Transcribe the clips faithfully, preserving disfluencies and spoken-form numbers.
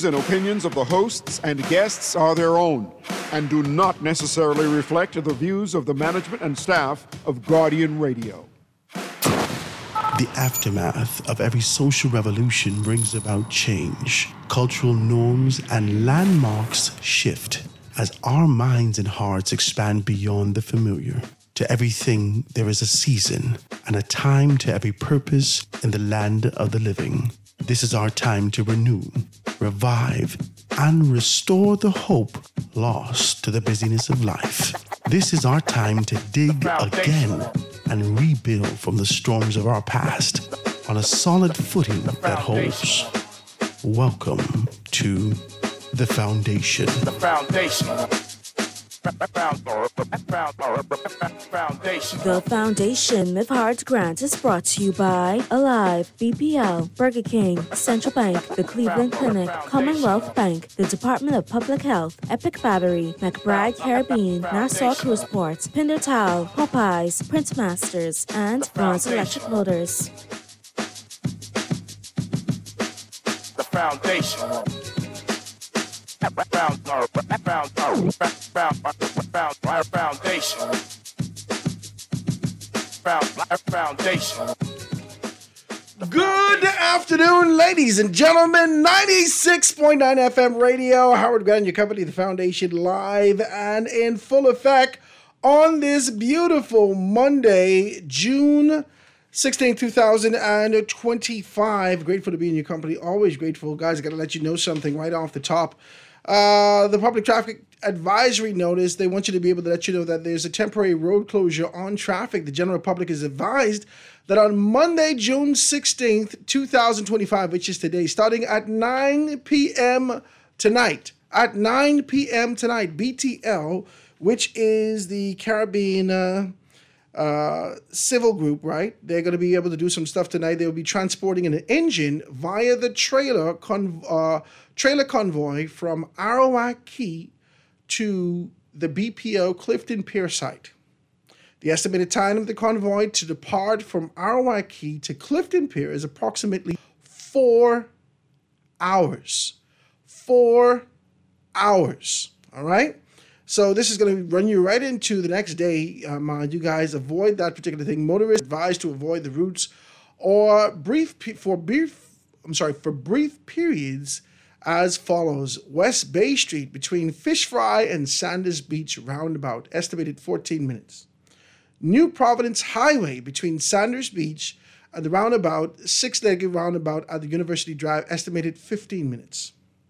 and opinions of the hosts and guests are their own and do not necessarily reflect the views of the management and staff of Guardian Radio. The aftermath of every social revolution brings about change. Cultural norms and landmarks shift as our minds and hearts expand beyond the familiar. To everything, there is a season and a time to every purpose in the land of the living. This is our time to renew, revive, and restore the hope lost to the busyness of life. This is our time to dig again and rebuild from the storms of our past on a solid footing that holds. Welcome to The Foundation. The Foundation. The Foundation with Heart Grant is brought to you by Alive, B P L, Burger King, Central Bank, the Cleveland Clinic, Commonwealth Bank, the Department of Public Health, Epic Battery, McBride Caribbean, Nassau Cruise Ports, Pinder Towel, Popeyes, Prince Masters, and Bronze Electric Motors. The Foundation. Foundation. Foundation. Good afternoon, ladies and gentlemen. ninety-six point nine F M radio. Howard Grant, your company, The Foundation, live and in full effect on this beautiful Monday, June sixteenth, twenty twenty-five. Grateful to be in your company. Always grateful. Guys, I got to let you know something right off the top. Uh, the public traffic advisory notice, they want you to be able to let you know that there's a temporary road closure on traffic. The general public is advised that on Monday, June sixteenth, twenty twenty-five, which is today, starting at nine p.m. tonight, at nine p.m. tonight, B T L, which is the Caribbean uh, uh, Civil Group, right? They're going to be able to do some stuff tonight. They'll be transporting an engine via the trailer con- uh, trailer convoy from Arawak Key to the B P O Clifton Pier site. The estimated time of the convoy to depart from Arawak Key to Clifton Pier is approximately four hours. Four hours, all right? So this is going to run you right into the next day. Um, uh, you guys avoid that particular thing. Motorists advised to avoid the routes or brief pe- for brief. I'm sorry for brief periods as follows: West Bay Street between Fish Fry and Sanders Beach roundabout, estimated fourteen minutes. New Providence Highway between Sanders Beach and the roundabout, six-legged roundabout at the University Drive, estimated fifteen minutes.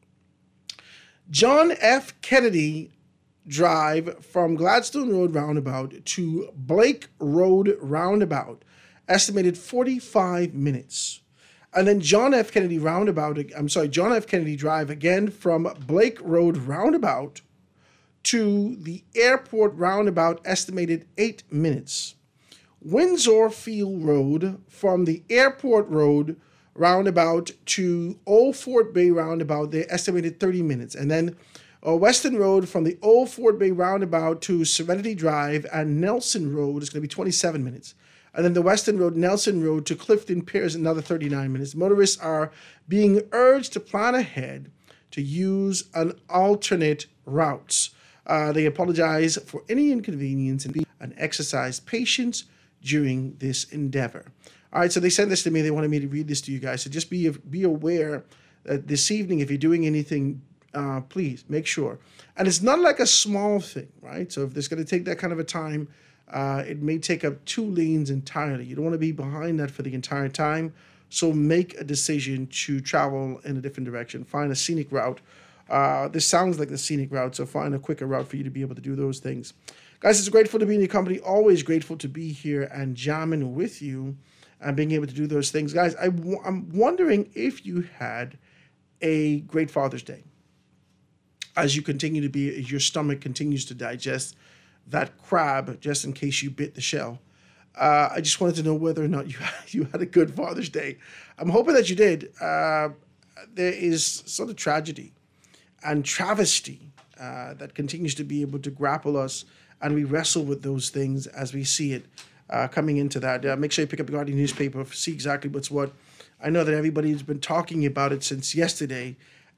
John F. Kennedy Drive from Gladstone Road roundabout to Blake Road roundabout, estimated forty-five minutes. And then John F. Kennedy roundabout, I'm sorry, John F. Kennedy Drive again from Blake Road roundabout to the airport roundabout, estimated eight minutes. Windsor Field Road from the airport road roundabout to Old Fort Bay roundabout, they estimated thirty minutes. And then uh, Western Road from the Old Fort Bay roundabout to Serenity Drive and Nelson Road is going to be twenty-seven minutes. And then the Western Road, Nelson Road to Clifton Pier is another thirty-nine minutes. Motorists are being urged to plan ahead to use an alternate routes. Uh, they apologize for any inconvenience and, and exercise patience during this endeavor. All right, so they sent this to me. They wanted me to read this to you guys. So just be be aware that this evening, if you're doing anything, uh, please make sure. And it's not like a small thing, right? So if there's going to take that kind of a time, uh, it may take up two lanes entirely. You don't want to be behind that for the entire time. So make a decision to travel in a different direction. Find a scenic route. Uh, this sounds like the scenic route, so find a quicker route for you to be able to do those things. Guys, it's grateful to be in your company. Always grateful to be here and jamming with you and being able to do those things. Guys, I w- I'm wondering if you had a great Father's Day as you continue to be, as your stomach continues to digest that crab, just in case you bit the shell. Uh, I just wanted to know whether or not you you had a good Father's Day. I'm hoping that you did. Uh, there is sort of tragedy and travesty uh, that continues to be able to grapple us, and we wrestle with those things as we see it uh, coming into that. Uh, make sure you pick up the Guardian newspaper, see exactly what's what. I know that everybody's been talking about it since yesterday,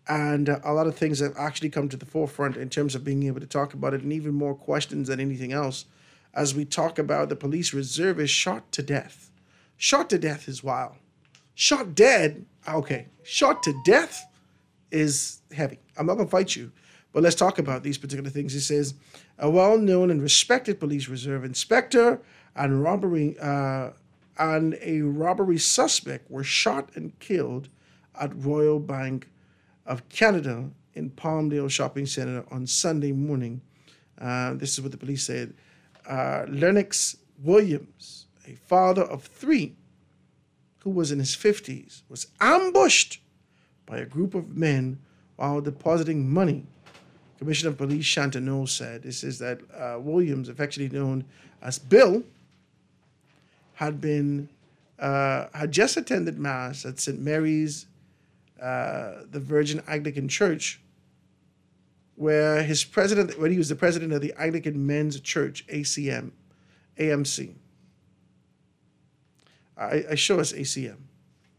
And uh, a lot of things have actually come to the forefront in terms of being able to talk about it, and even more questions than anything else as we talk about the police reservist shot to death. Shot to death is wild. Shot dead, okay. Shot to death is heavy. I'm not going to fight you, but let's talk about these particular things. It says, a well-known and respected police reserve inspector and robbery uh, and a robbery suspect were shot and killed at Royal Bank of Canada in Palmdale Shopping Centre on Sunday morning. Uh, this is what the police said. Uh, Lennox Williams, a father of three, who was in his fifties, was ambushed by a group of men while depositing money. Commissioner of Police Chantineau said, this is that uh, Williams, affectionately known as Bill, had been uh, had just attended Mass at Saint Mary's, uh, the Virgin Anglican Church, where his president, when he was the president of the Anglican Men's Church, A C M, A M C. I, I show us A C M.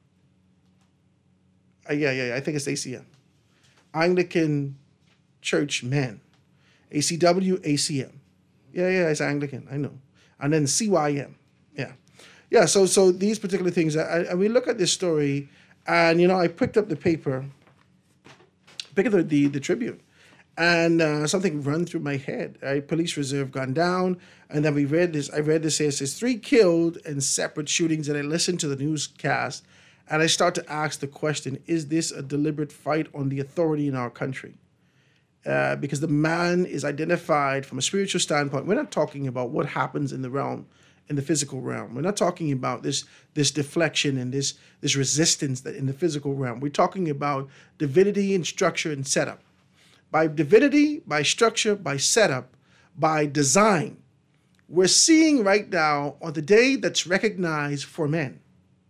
Uh, yeah, yeah, yeah, I think it's A C M. Anglican Church Men. A C W, A C M. Yeah, yeah, it's Anglican, I know. And then C Y M. Yeah. Yeah, so so these particular things, and we look at this story, and, you know, I picked up the paper, picked up the, the Tribune, and uh, something run through my head. Right? Police reserve gone down, and then we read this. I read this here. It says three killed in separate shootings, and I listened to the newscast, and I start to ask the question: is this a deliberate fight on the authority in our country? Uh, because the man is identified from a spiritual standpoint. We're not talking about what happens in the realm, in the physical realm. We're not talking about this this deflection and this this resistance that in the physical realm. We're talking about divinity and structure and setup. By divinity, by structure, by setup, by design, we're seeing right now on the day that's recognized for men,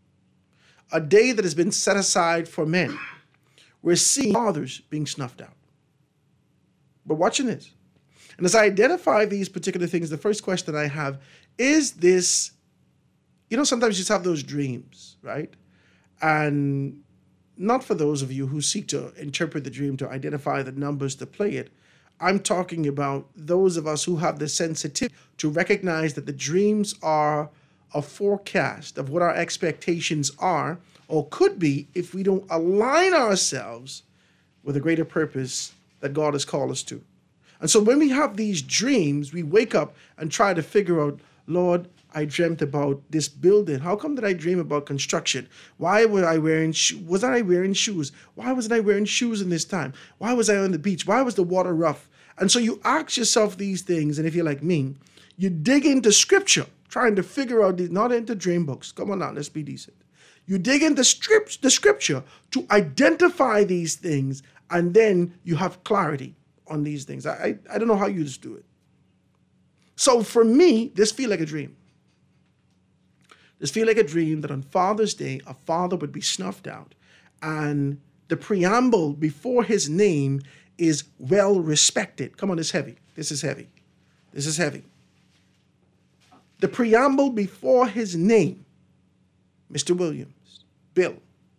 a day that has been set aside for men, we're seeing fathers being snuffed out. We're watching this. And as I identify these particular things, the first question I have, is this, you know, sometimes you just have those dreams, right? And not for those of you who seek to interpret the dream, to identify the numbers, to play it. I'm talking about those of us who have the sensitivity to recognize that the dreams are a forecast of what our expectations are or could be if we don't align ourselves with a greater purpose that God has called us to. And so when we have these dreams, we wake up and try to figure out, Lord, I dreamt about this building. How come did I dream about construction? Why was I wearing shoes? Wasn't I wearing shoes? Why wasn't I wearing shoes in this time? Why was I on the beach? Why was the water rough? And so you ask yourself these things, and if you're like me, you dig into scripture, trying to figure out these, not into dream books. Come on now, let's be decent. You dig into script, the scripture to identify these things, and then you have clarity on these things. I, I, I don't know how you just do it. So for me, this feel like a dream. This feel like a dream that on Father's Day, a father would be snuffed out. And the preamble before his name is well respected. Come on, it's heavy. This is heavy. This is heavy. The preamble before his name, Mister Williams, Bill,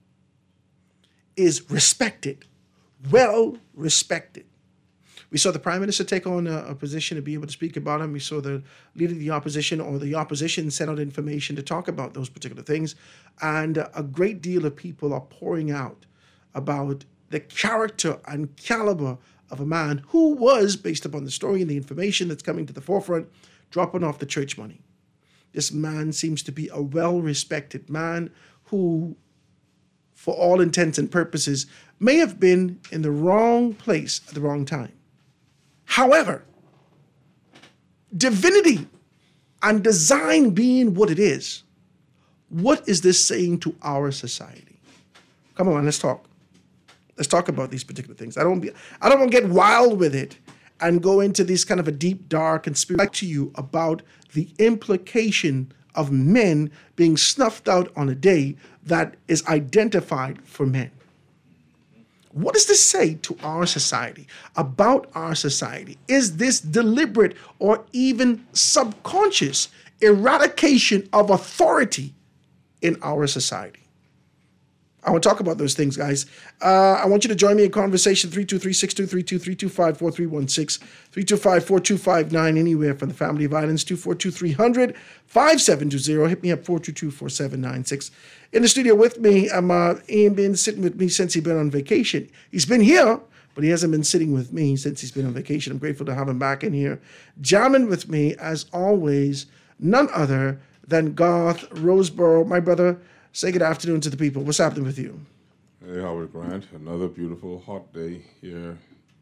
is respected. Well respected. We saw the Prime Minister take on a, a position to be able to speak about him. We saw the leader of the opposition or the opposition send out information to talk about those particular things. And uh, a great deal of people are pouring out about the character and caliber of a man who was, based upon the story and the information that's coming to the forefront, dropping off the church money. This man seems to be a well-respected man who, for all intents and purposes, may have been in the wrong place at the wrong time. However, divinity and design being what it is, what is this saying to our society? Come on, let's talk. Let's talk about these particular things. I don't be, I don't want to get wild with it and go into this kind of a deep, dark, and spiritual to you about the implication of men being snuffed out on a day that is identified for men. What does this say to our society, about our society? Is this deliberate or even subconscious eradication of authority in our society? I want to talk about those things, guys. Uh, I want you to join me in conversation, three two three, six two three two, three two five, four three one six, three two five, four two five nine, anywhere from the family of violence, two four two, three hundred, five seven two zero. Hit me up, four two two, four seven nine six. In the studio with me, um, uh, Ian been sitting with me since he's been on vacation. He's been here, but he hasn't been sitting with me since he's been on vacation. I'm grateful to have him back in here. Jamming with me, as always, none other than Garth Roseborough. My brother, say good afternoon to the people. What's happening with you? Hey, Howard Grant. Another beautiful hot day here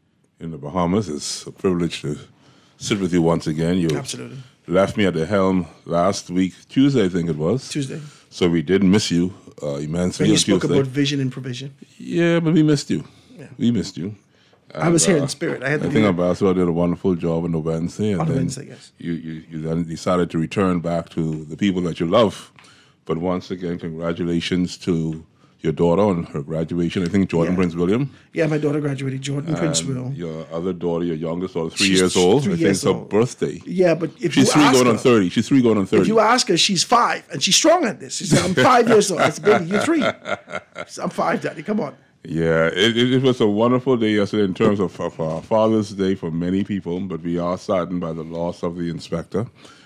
in the Bahamas. It's a privilege to sit with you once again. You Absolutely. left me at the helm last week, Tuesday, I think it was. Tuesday. So we did miss you uh, immensely. When you on spoke Tuesday. about vision and provision. Yeah, but we missed you. Yeah. We missed you. I was And, here uh, in spirit. I had to I be think there. Ambassador did a wonderful job on the Wednesday. And On the then Wednesday, yes. You, you, you then decided to return back to the people that you love. But once again, congratulations to your daughter on her graduation. I think Jordan Yeah. Prince William. Yeah, my daughter graduated, Jordan Prince And Will. Your other daughter, your youngest daughter, three She's years old. three I think years it's her old. birthday. Yeah, but if She's you three ask going her, on thirty. She's three going on thirty. if you ask her, she's five, and she's strong at this. She said, I'm five years old. I said, baby, you're three. She said, I'm five, Daddy. Come on. Yeah, it, it, it was a wonderful day yesterday in terms of, of uh, Father's Day for many people, but we are saddened by the loss of the inspector.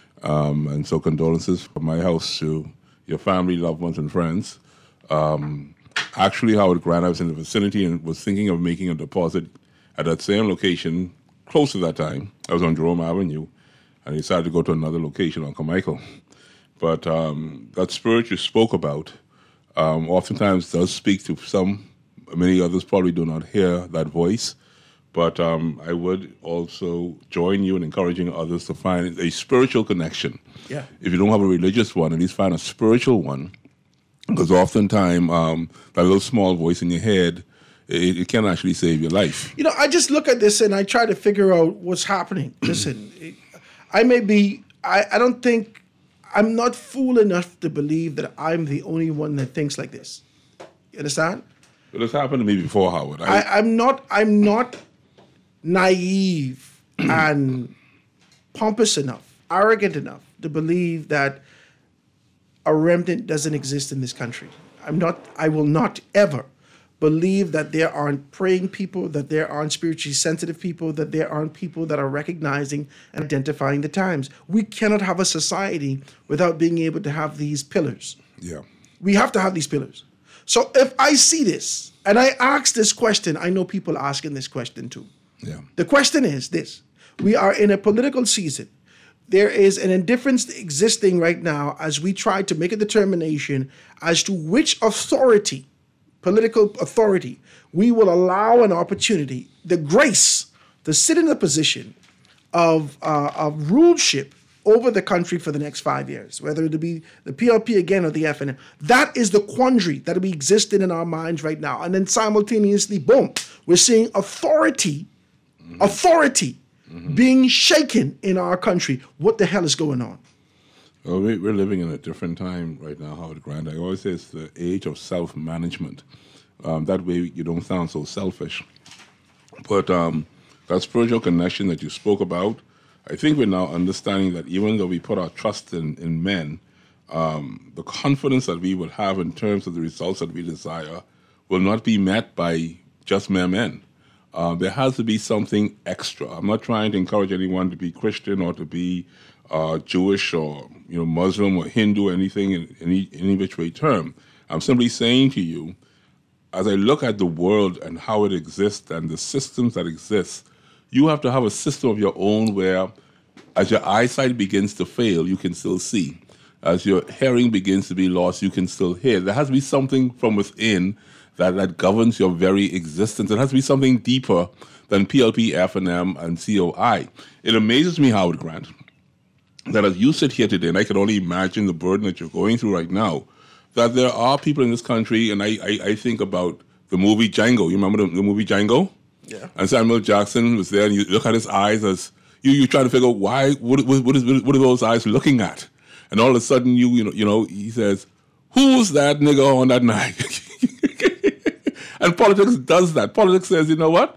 Um, and so condolences from my house to your family, loved ones, and friends. Um, actually, Howard Grant, I was in the vicinity and was thinking of making a deposit at that same location close to that time. I was on Jerome Avenue, and I decided to go to another location on Carmichael. But um, that spirit you spoke about um, oftentimes does speak to some. Many others probably do not hear that voice. But um, I would also join you in encouraging others to find a spiritual connection. Yeah. If you don't have a religious one, at least find a spiritual one. Because oftentimes um, that little small voice in your head, it, it can actually save your life. You know, I just look at this and I try to figure out what's happening. Listen, it- I may be, I, I don't think, I'm not fool enough to believe that I'm the only one that thinks like this. You understand? But it's happened to me before, Howard. I, I'm not, I'm not naive and pompous enough, arrogant enough to believe that a remnant doesn't exist in this country. I'm not, I will not ever believe that there aren't praying people, that there aren't spiritually sensitive people, that there aren't people that are recognizing and identifying the times. We cannot have a society without being able to have these pillars. yeah. We have to have these pillars. So if I see this and I ask this question, I know people asking this question too. Yeah. The question is this: we are in a political season. There is an indifference existing right now as we try to make a determination as to which authority, political authority, we will allow an opportunity, the grace, to sit in a position of, uh, of ruleship over the country for the next five years, whether it be the P L P again or the F N M. That is the quandary that we existing in our minds right now. And then simultaneously, boom, we're seeing authority, mm-hmm. authority mm-hmm. being shaken in our country. What the hell is going on? Well, we, we're living in a different time right now, Howard Grant. I always say it's the age of self-management. Um, that way you don't sound so selfish. But um, that spiritual connection that you spoke about, I think we're now understanding that even though we put our trust in, in men, um, the confidence that we will have in terms of the results that we desire will not be met by just mere men. Uh, there has to be something extra. I'm not trying to encourage anyone to be Christian or to be uh, Jewish or you know Muslim or Hindu or anything in any, any which way term. I'm simply saying to you, as I look at the world and how it exists and the systems that exist, you have to have a system of your own where as your eyesight begins to fail, you can still see. As your hearing begins to be lost, you can still hear. There has to be something from within that, that governs your very existence. There has to be something deeper than P L P, F N M, and C O I. It amazes me, Howard Grant, that as you sit here today, and I can only imagine the burden that you're going through right now, that there are people in this country, and I, I, I think about the movie Django. You remember the, the movie Django? Yeah. And Samuel Jackson was there, and you look at his eyes as you you try to figure out why what what, what is what are those eyes looking at, and all of a sudden you you know you know he says, "Who's that nigga on that night?" And politics does that. Politics says, you know what?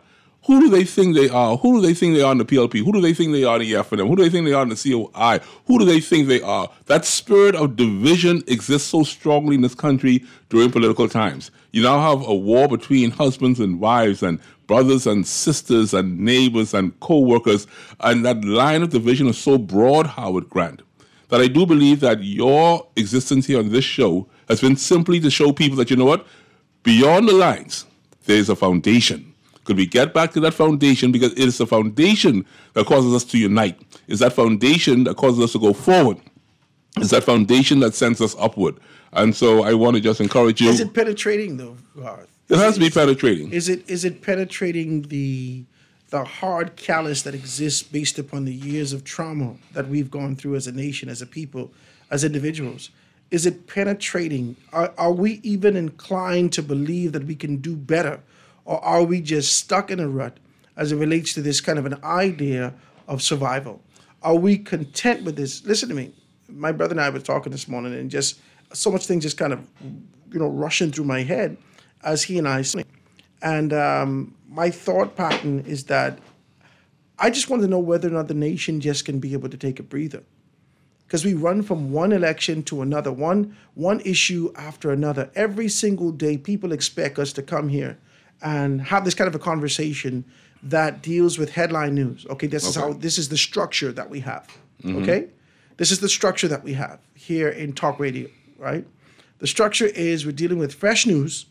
Who do they think they are? Who do they think they are in the P L P? Who do they think they are in the F N M? Who do they think they are in the C O I? Who do they think they are? That spirit of division exists so strongly in this country during political times. You now have a war between husbands and wives and brothers and sisters and neighbors and co-workers, and that line of division is so broad, Howard Grant, that I do believe that your existence here on this show has been simply to show people that, you know what, beyond the lines, there's a foundation. Could we get back to that foundation? Because it is the foundation that causes us to unite. It's that foundation that causes us to go forward. It's that foundation that sends us upward. And so I want to just encourage you. Is it penetrating, though, Garth? It has to be penetrating. Is it is it penetrating the the hard callus that exists based upon the years of trauma that we've gone through as a nation, as a people, as individuals? Is it penetrating? Are, are we even inclined to believe that we can do better? Or are we just stuck in a rut as it relates to this kind of an idea of survival? Are we content with this? Listen to me. My brother and I were talking this morning, and just so much things just kind of, you know, rushing through my head as he and I sleep. And um, my thought pattern is that I just want to know whether or not the nation just can be able to take a breather. Because we run from one election to another, one, one issue after another. Every single day, people expect us to come here and have this kind of a conversation that deals with headline news. Okay, this is Okay. how this is the structure that we have. Mm-hmm. Okay, this is the structure that we have here in talk radio. Right, the structure is we're dealing with fresh news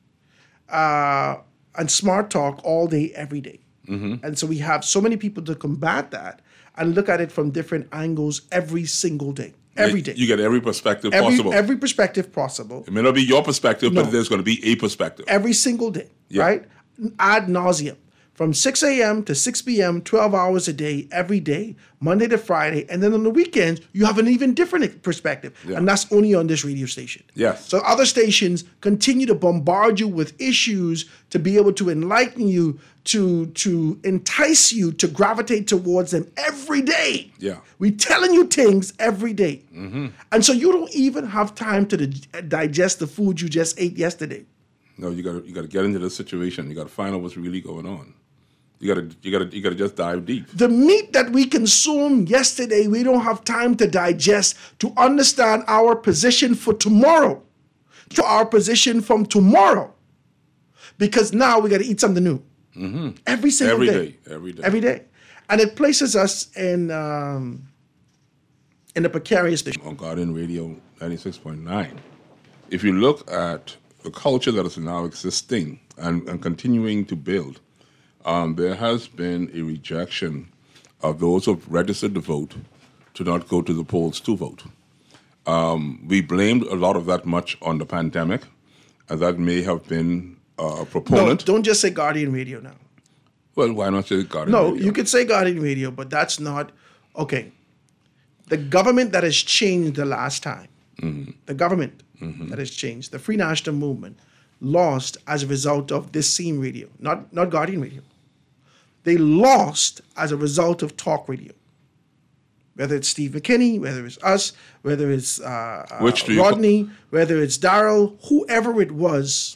uh, and smart talk all day, every day. Mm-hmm. And so we have so many people to combat that and look at it from different angles every single day. Every day. You get every perspective every, possible. Every perspective possible. It may not be your perspective, No. but there's going to be a perspective. Every single day, Yeah. right? Ad nauseum. From six a.m. to six p.m., twelve hours a day, every day, Monday to Friday. And then on the weekends, you have an even different perspective. Yeah. And that's only on this radio station. Yes. So other stations continue to bombard you with issues to be able to enlighten you, to, to entice you to gravitate towards them every day. Yeah. We're telling you things every day. Mm-hmm. And so you don't even have time to di- digest the food you just ate yesterday. No, you got to you got to get into the situation. You got to find out what's really going on. You got to you got to you got to just dive deep. The meat that we consumed yesterday, we don't have time to digest to understand our position for tomorrow, to our position from tomorrow, because now we got to eat something new Mm-hmm. every single Every day. day, every day. every day, and it places us in um, in a precarious position. On Guardian Radio ninety-six point nine, if you look at the culture that is now existing and, and continuing to build, um, there has been a rejection of those who have registered to vote to not go to the polls to vote. Um, we blamed a lot of that much on the pandemic, and that may have been uh, a proponent. No, don't just say Guardian Radio now. Well, why not say Guardian No, Radio? you could say Guardian Radio, but that's not okay. The government that has changed the last time, Mm-hmm. the government that has changed, the Free National Movement, lost as a result of this same radio, not not Guardian Radio. They lost as a result of talk radio. Whether it's Steve McKinney, whether it's us, whether it's uh, uh, Which do you- Rodney, whether it's Darrell, whoever it was,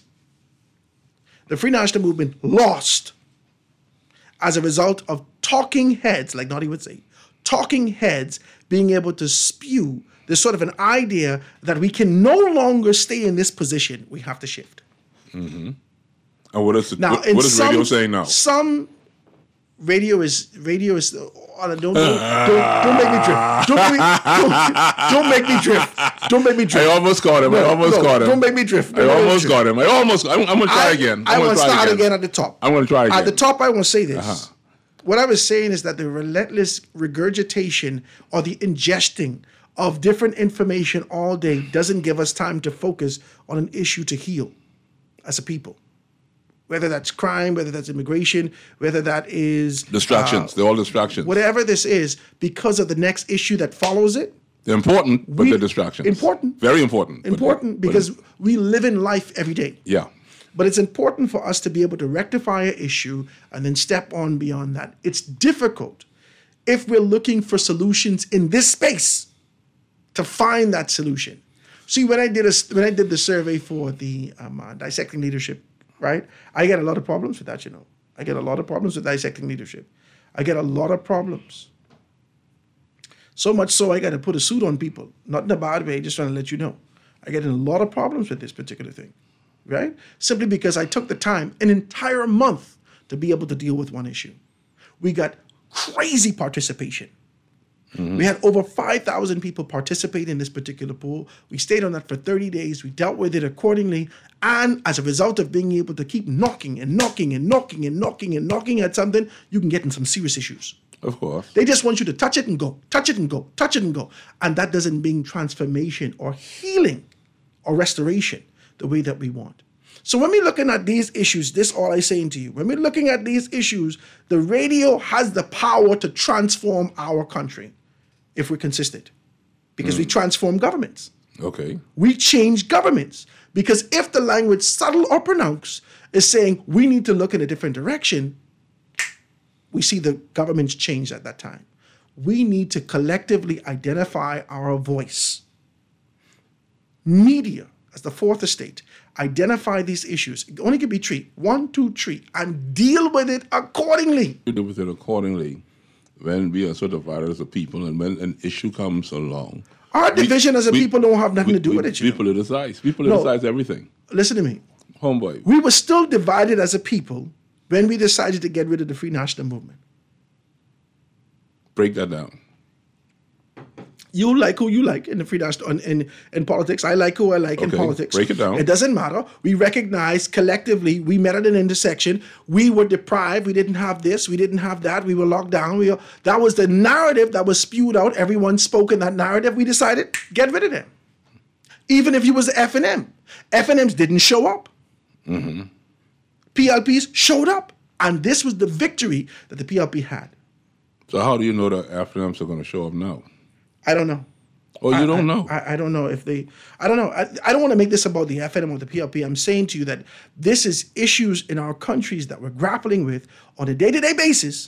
the Free National Movement lost as a result of talking heads, like Naughty would say, talking heads being able to spew this sort of an idea that we can no longer stay in this position. We have to shift. And what is, the, Now, what, in what is some, radio saying now? Some radio is radio is. Oh, don't, don't, don't, don't make me drift. Don't make me, don't, don't make me drift. Don't make me drift. I almost got him. I No, almost no, got him. Don't make me drift. I Don't make me almost drift. got him. I almost. I'm, I'm going to try I, again. I I'm want gonna to try start again. again at the top. I'm gonna try At again. the top, I want to say this. Uh-huh. What I was saying is that the relentless regurgitation or the ingesting of different information all day doesn't give us time to focus on an issue to heal as a people. Whether that's crime, whether that's immigration, whether that is Distractions. uh, They're all distractions. whatever this is, because of the next issue that follows it. They're important, but we- they're distractions. important. Very important. but- Important but- because we live in life every day. Yeah. But it's important for us to be able to rectify an issue and then step on beyond that. It's difficult if we're looking for solutions in this space to find that solution. See, when I did a, when I did the survey for the um, uh, dissecting leadership, right? I get a lot of problems with that, you know. I get a lot of problems with dissecting leadership. I get a lot of problems. So much so I got to put a suit on people. Not in a bad way, just trying to let you know. I get in a lot of problems with this particular thing, right? Simply because I took the time, an entire month, to be able to deal with one issue. We got crazy participation. Mm-hmm. We had over five thousand people participate in this particular pool. We stayed on that for thirty days. We dealt with it accordingly. And as a result of being able to keep knocking and knocking and knocking and knocking and knocking at something, you can get in some serious issues. Of course. They just want you to touch it and go, touch it and go, touch it and go. And that doesn't bring transformation or healing or restoration the way that we want. So when we're looking at these issues, this all I'm saying to you, when we're looking at these issues, the radio has the power to transform our country if we're consistent. Because mm. we transform governments. Okay. We change governments. Because if the language, subtle or pronounced, is saying we need to look in a different direction, we see the governments change at that time. We need to collectively identify our voice. Media, as the fourth estate, identify these issues. It only can be three. One, two, three. And deal with it accordingly. You deal with it accordingly when we are sort of as a people and when an issue comes along. Our division we, as a we, people don't have nothing we, to do we, with it. We You know? politicize. We politicize no, everything. Listen to me. Homeboy. We were still divided as a people when we decided to get rid of the Free National Movement. Break that down. You like who you like in the Free National in, in, in politics. I like who I like okay, in politics. Break it down. It doesn't matter. We recognize collectively we met at an intersection. We were deprived. We didn't have this. We didn't have that. We were locked down. We were, that was the narrative that was spewed out. Everyone spoke in that narrative. We decided, get rid of them. Even if you was F and M. F and Ms didn't show up. Mm-hmm. P L Ps showed up. And this was the victory that the P L P had. So how do you know that F and Ms are going to show up now? I don't know. Oh, you I, don't I, know? I, I don't know if they, I don't know. I, I don't want to make this about the F N M or the P L P. I'm saying to you that this is issues in our countries that we're grappling with on a day-to-day basis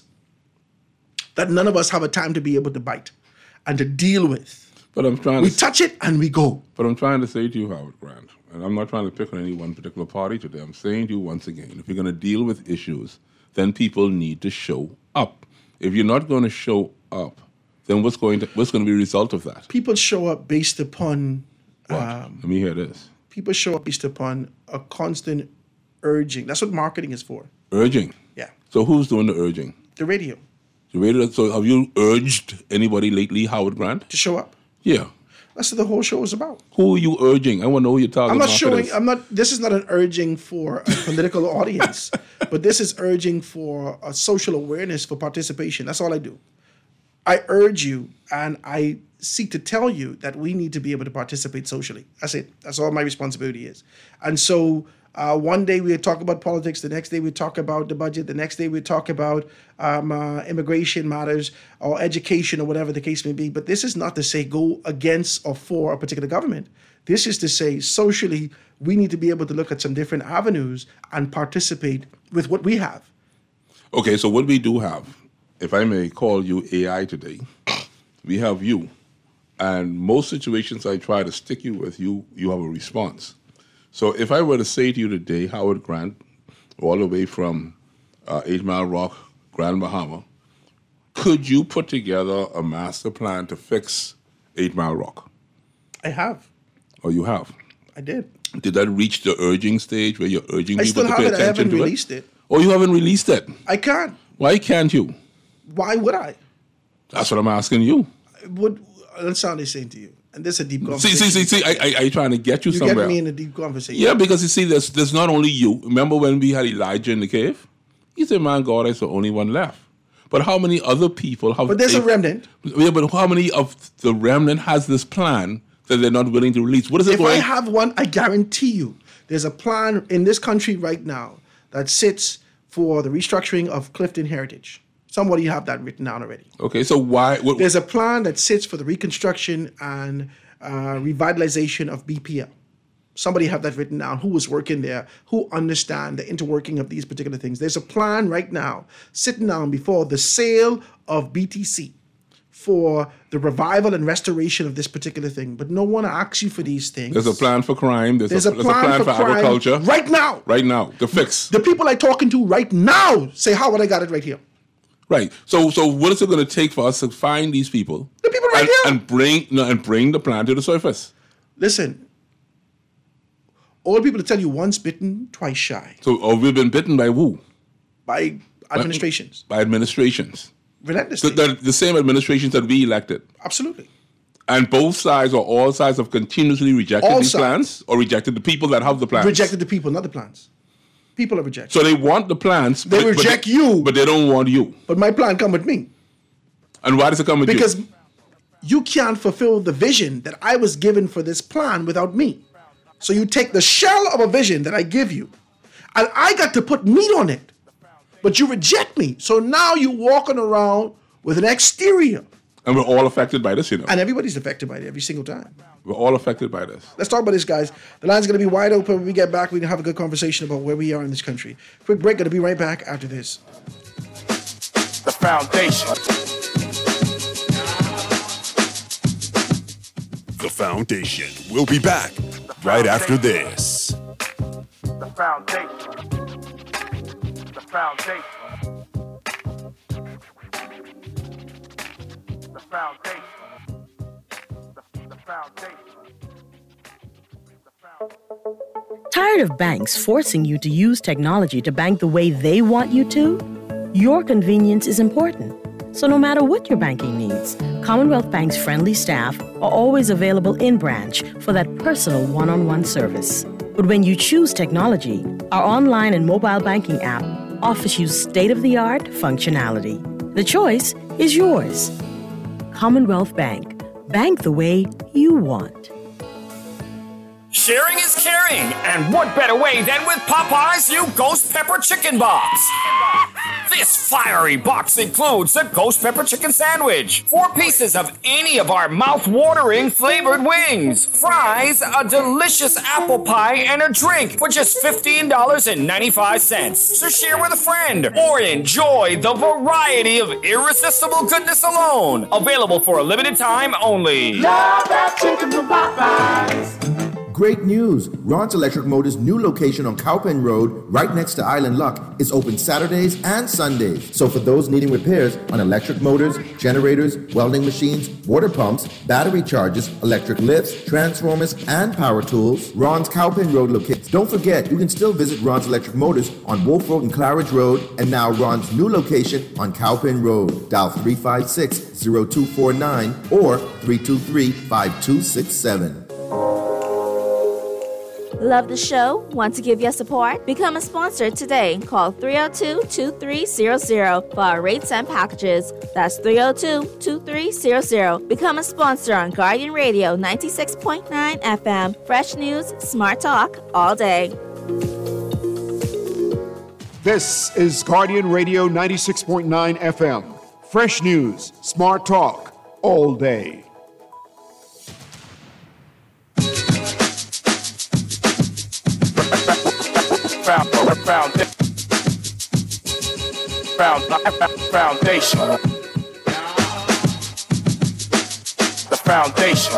that none of us have a time to be able to bite and to deal with. But I'm trying we to... touch it and we go. But I'm trying to say to you, Howard Grant, and I'm not trying to pick on any one particular party today. I'm saying to you once again, if you're going to deal with issues, then people need to show up. If you're not going to show up, then what's going to what's going to be a result of that? People show up based upon... What? Um, Let me hear this. People show up based upon a constant urging. That's what marketing is for. Urging? Yeah. So who's doing the urging? The radio. The radio. So have you urged anybody lately, Howard Grant? To show up. Yeah. That's what the whole show is about. Who are you urging? I want to know who you're talking about. I'm not showing, I'm not, this is not an urging for a political audience, but this is urging for a social awareness for participation. That's all I do. I urge you and I seek to tell you that we need to be able to participate socially. That's it. That's all my responsibility is. And so uh, one day we talk about politics, the next day we talk about the budget, the next day we talk about um, uh, immigration matters or education or whatever the case may be. But this is not to say go against or for a particular government. This is to say socially we need to be able to look at some different avenues and participate with what we have. Okay, so what we do have, if I may call you A I today, we have you. And most situations I try to stick you with, you you have a response. So if I were to say to you today, Howard Grant, all the way from uh, Eight Mile Rock, Grand Bahama, could you put together a master plan to fix Eight Mile Rock? I have. Oh, you have? I did. Did that reach the urging stage where you're urging I people still to have pay it. I attention haven't to released it? it. Oh, you haven't released it? I can't. Why can't you? Why would I? That's what I'm asking you. Would let's sound the same to you. And this is a deep See, conversation. see, see, see. I, I, I trying to get you, you somewhere. get me in a deep conversation. Yeah, because you see, there's there's not only you. Remember when we had Elijah in the cave? He said, "Man, God, is the only one left." But how many other people have? But there's a remnant. Yeah, but how many of the remnant has this plan that they're not willing to release? What is it If going? I have one, I guarantee you, there's a plan in this country right now that sits for the restructuring of Clifton Heritage. Somebody have that written down already. Okay, so why? What, There's a plan that sits for the reconstruction and uh, revitalization of B P L. Somebody have that written down. Who was working there? Who understand the interworking of these particular things? There's a plan right now sitting down before the sale of B T C for the revival and restoration of this particular thing, but no one asks you for these things. There's a plan for crime. There's, There's a, a there's plan a plan for for, crime agriculture. right now. Right now. The fix. The people I'm talking to right now say, Howard, I got it right here. Right. So so what is it going to take for us to find these people? The people right and, here. And bring, no, and bring the plan to the surface. Listen, all people to tell you once bitten, twice shy. So oh, we've been bitten by who? By administrations. By administrations. Relentlessly. The, the, the same administrations that we elected. Absolutely. And both sides or all sides have continuously rejected All these sides. plans or rejected the people that have the plans. Rejected the people, not the plans. People are rejected. So they want the plans. They but, reject but they, you. But they don't want you. But my plan come with me. And why does it come with Because you? you can't fulfill the vision that I was given for this plan without me. So you take the shell of a vision that I give you, and I got to put meat on it. But you reject me. So now you're walking around with an exterior. And we're all affected by this, you know. And everybody's affected by it every single time. We're all affected by this. Let's talk about this, guys. The line's going to be wide open. When we get back, we can have a good conversation about where we are in this country. Quick break. Going to be right back after this. The foundation. The Foundation. We'll be back right after this. The foundation. The foundation. The foundation. The, the foundation. The foundation. Tired of banks forcing you to use technology to bank the way they want you to? Your convenience is important. So no matter what your banking needs, Commonwealth Bank's friendly staff are always available in branch for that personal one-on-one service. But when you choose technology, our online and mobile banking app offers you state-of-the-art functionality. The choice is yours. Commonwealth Bank. Bank the way you want. Sharing is caring, and what better way than with Popeye's new Ghost Pepper Chicken Box? This fiery box includes a Ghost Pepper Chicken Sandwich, four pieces of any of our mouth-watering flavored wings, fries, a delicious apple pie, and a drink for just fifteen dollars and ninety-five cents. So share with a friend or enjoy the variety of irresistible goodness alone. Available for a limited time only. Love that chicken from Popeyes. Great news! Ron's Electric Motors' new location on Cowpen Road, right next to Island Luck, is open Saturdays and Sundays. So for those needing repairs on electric motors, generators, welding machines, water pumps, battery chargers, electric lifts, transformers, and power tools, Ron's Cowpen Road locates. Don't forget, you can still visit Ron's Electric Motors on Wolf Road and Claridge Road, and now Ron's new location on Cowpen Road. Dial three five six, zero two four nine or three two three, five two six seven. Love the show? Want to give your support? Become a sponsor today. Call three oh two, two three zero zero for our rates and packages. That's three oh two, two three zero zero. Become a sponsor on Guardian Radio ninety-six point nine F M. Fresh news, smart talk, all day. This is Guardian Radio ninety-six point nine F M. Fresh news, smart talk, all day. Found, found, found, foundation. The foundation.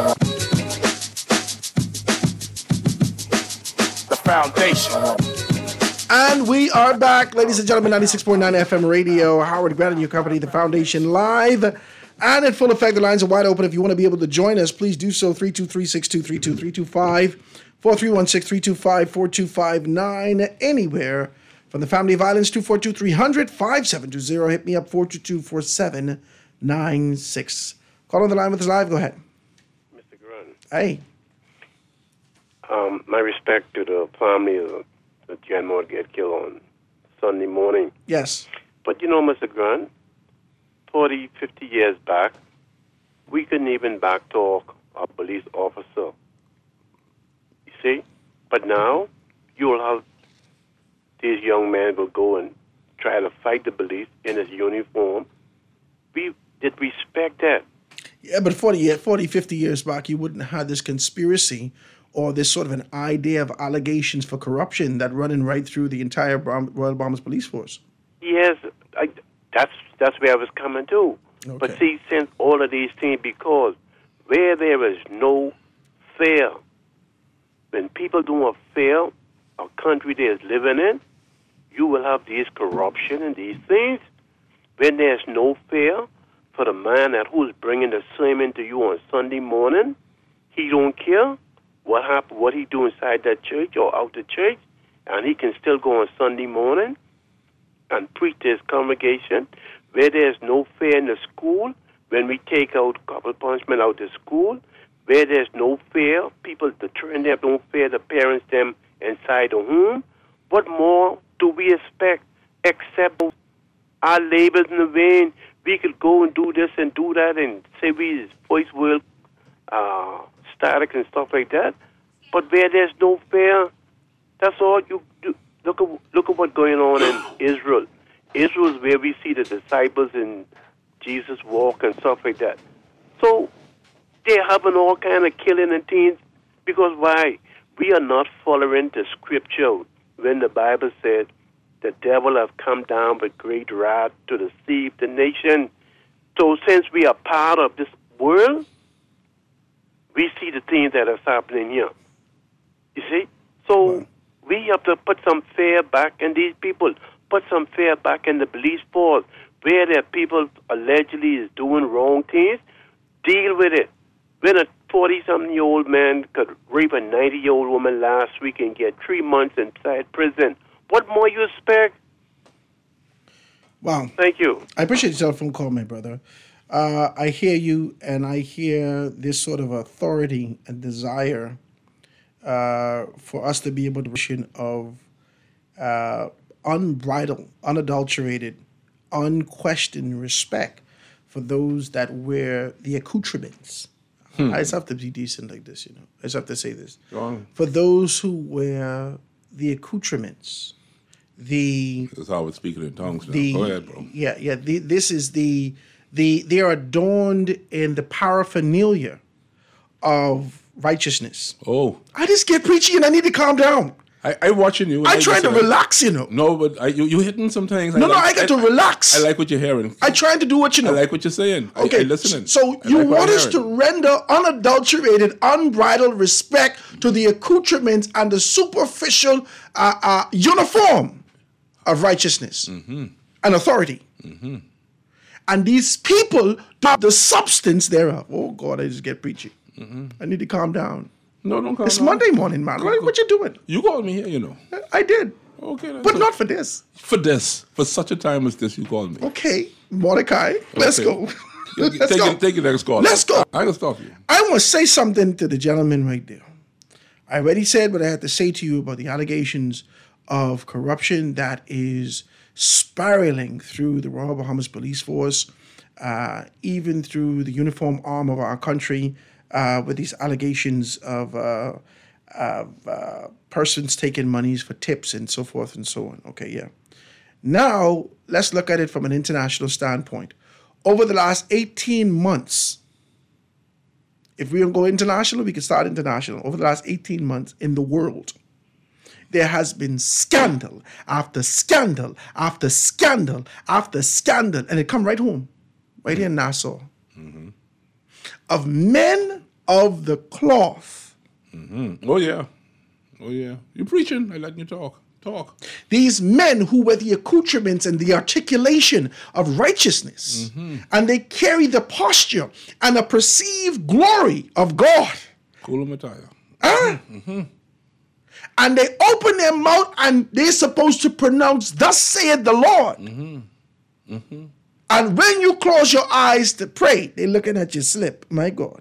The foundation. And we are back, ladies and gentlemen, ninety-six point nine F M radio. Howard Grant and your company, The Foundation, live and in full effect. The lines are wide open. If you want to be able to join us, please do so. three two three, six two three two, three two five, four three one six, three two five, four two five nine. Anywhere from the Family Violence, two four two, three hundred, five seven two zero. Hit me up, four two two, four seven nine six. Call on the line with us live. Go ahead. Mister Grant. Hey. Um, my respect to the family of the General get killed on Sunday morning. Yes. But you know, Mister Grant, forty, fifty years back, we couldn't even backtalk a police officer. You see? But now, you'll have these young men will go and try to fight the police in his uniform. We did respect that. Yeah, but forty, forty, fifty years back, you wouldn't have this conspiracy or this sort of an idea of allegations for corruption that running right through the entire Royal Bahamas Police Force. Yes, I, that's that's where I was coming to. Okay. But see, since all of these things, because where there is no fear, when people don't have fear, a country they is living in, you will have these corruption and these things. When there's no fear for the man that who's bringing the sermon to you on Sunday morning, he don't care what happen, what he do inside that church or out the church, and he can still go on Sunday morning and preach to his congregation. Where there's no fear in the school, when we take out couple punishment out of school, where there's no fear, people, the children there don't fear the parents them inside the home. What more do we expect except our labels in the vein? We could go and do this and do that and say we voice world uh, static and stuff like that. But where there's no fear, that's all you do. Look at look at what's going on in Israel. Israel is where we see the disciples and Jesus walk and stuff like that. So they're having all kind of killing and things because why? We are not following the scripture when the Bible said the devil have come down with great wrath to deceive the nation. So since we are part of this world, we see the things that are happening here. You see? So wow. we have to put some fear back in these people, put some fear back in the police force, where there people allegedly is doing wrong things, deal with it. When a forty-something-year-old man could rape a ninety-year-old woman last week and get three months inside prison, what more you expect? Wow. Thank you. I appreciate your telephone call, my brother. Uh, I hear you, and I hear this sort of authority and desire uh, for us to be able to vision of uh, unbridled, unadulterated, unquestioned respect for those that wear the accoutrements. Hmm. I just have to be decent like this, you know. I just have to say this. Wrong. For those who wear the accoutrements, the that's how I was speaking in tongues now. The, Go ahead, bro. Yeah, yeah. The, this is the the they are adorned in the paraphernalia of righteousness. Oh, I just get preachy and I need to calm down. I, I watching you. I, I trying to relax, you know. No, but I, you you hitting some things. No, I no, like, I got I, to relax. I like what you're hearing. I trying to do what you know. I like what you're saying. Okay, I, I listening. So I you like want us to render unadulterated, unbridled respect to the accoutrements and the superficial uh, uh, uniform of righteousness mm-hmm. and authority. Mm-hmm. And these people have the substance thereof. Oh, God, I just get preachy. Mm-hmm. I need to calm down. No, don't calm it's down. It's Monday morning, man. What, what you doing? You called me here, you know. I did. Okay. But a, not for this. For this. For such a time as this, you called me. Okay. Mordecai, okay. let's go. let's take, go. It, take your next call. Let's go. I can stop you. I want to say something to the gentleman right there. I already said what I had to say to you about the allegations of corruption that is spiraling through the Royal Bahamas Police Force, uh, even through the uniform arm of our country, uh, with these allegations of, uh, of uh, persons taking monies for tips and so forth and so on. Okay, yeah. Now, let's look at it from an international standpoint. Over the last eighteen months, if we don't go international, we can start international. Over the last eighteen months in the world, there has been scandal after scandal after scandal after scandal, and it come right home, right here in Nassau, mm-hmm. of men of the cloth. Mm-hmm. Oh, yeah. Oh, yeah. You're preaching. I letting you talk. Talk. These men who wear the accoutrements and the articulation of righteousness, mm-hmm. and they carry the posture and the perceived glory of God. Kulamataya. Huh? Mm-hmm. And they open their mouth and they're supposed to pronounce, "Thus saith the Lord." Mm-hmm. Mm-hmm. And when you close your eyes to pray, they're looking at your slip. My God.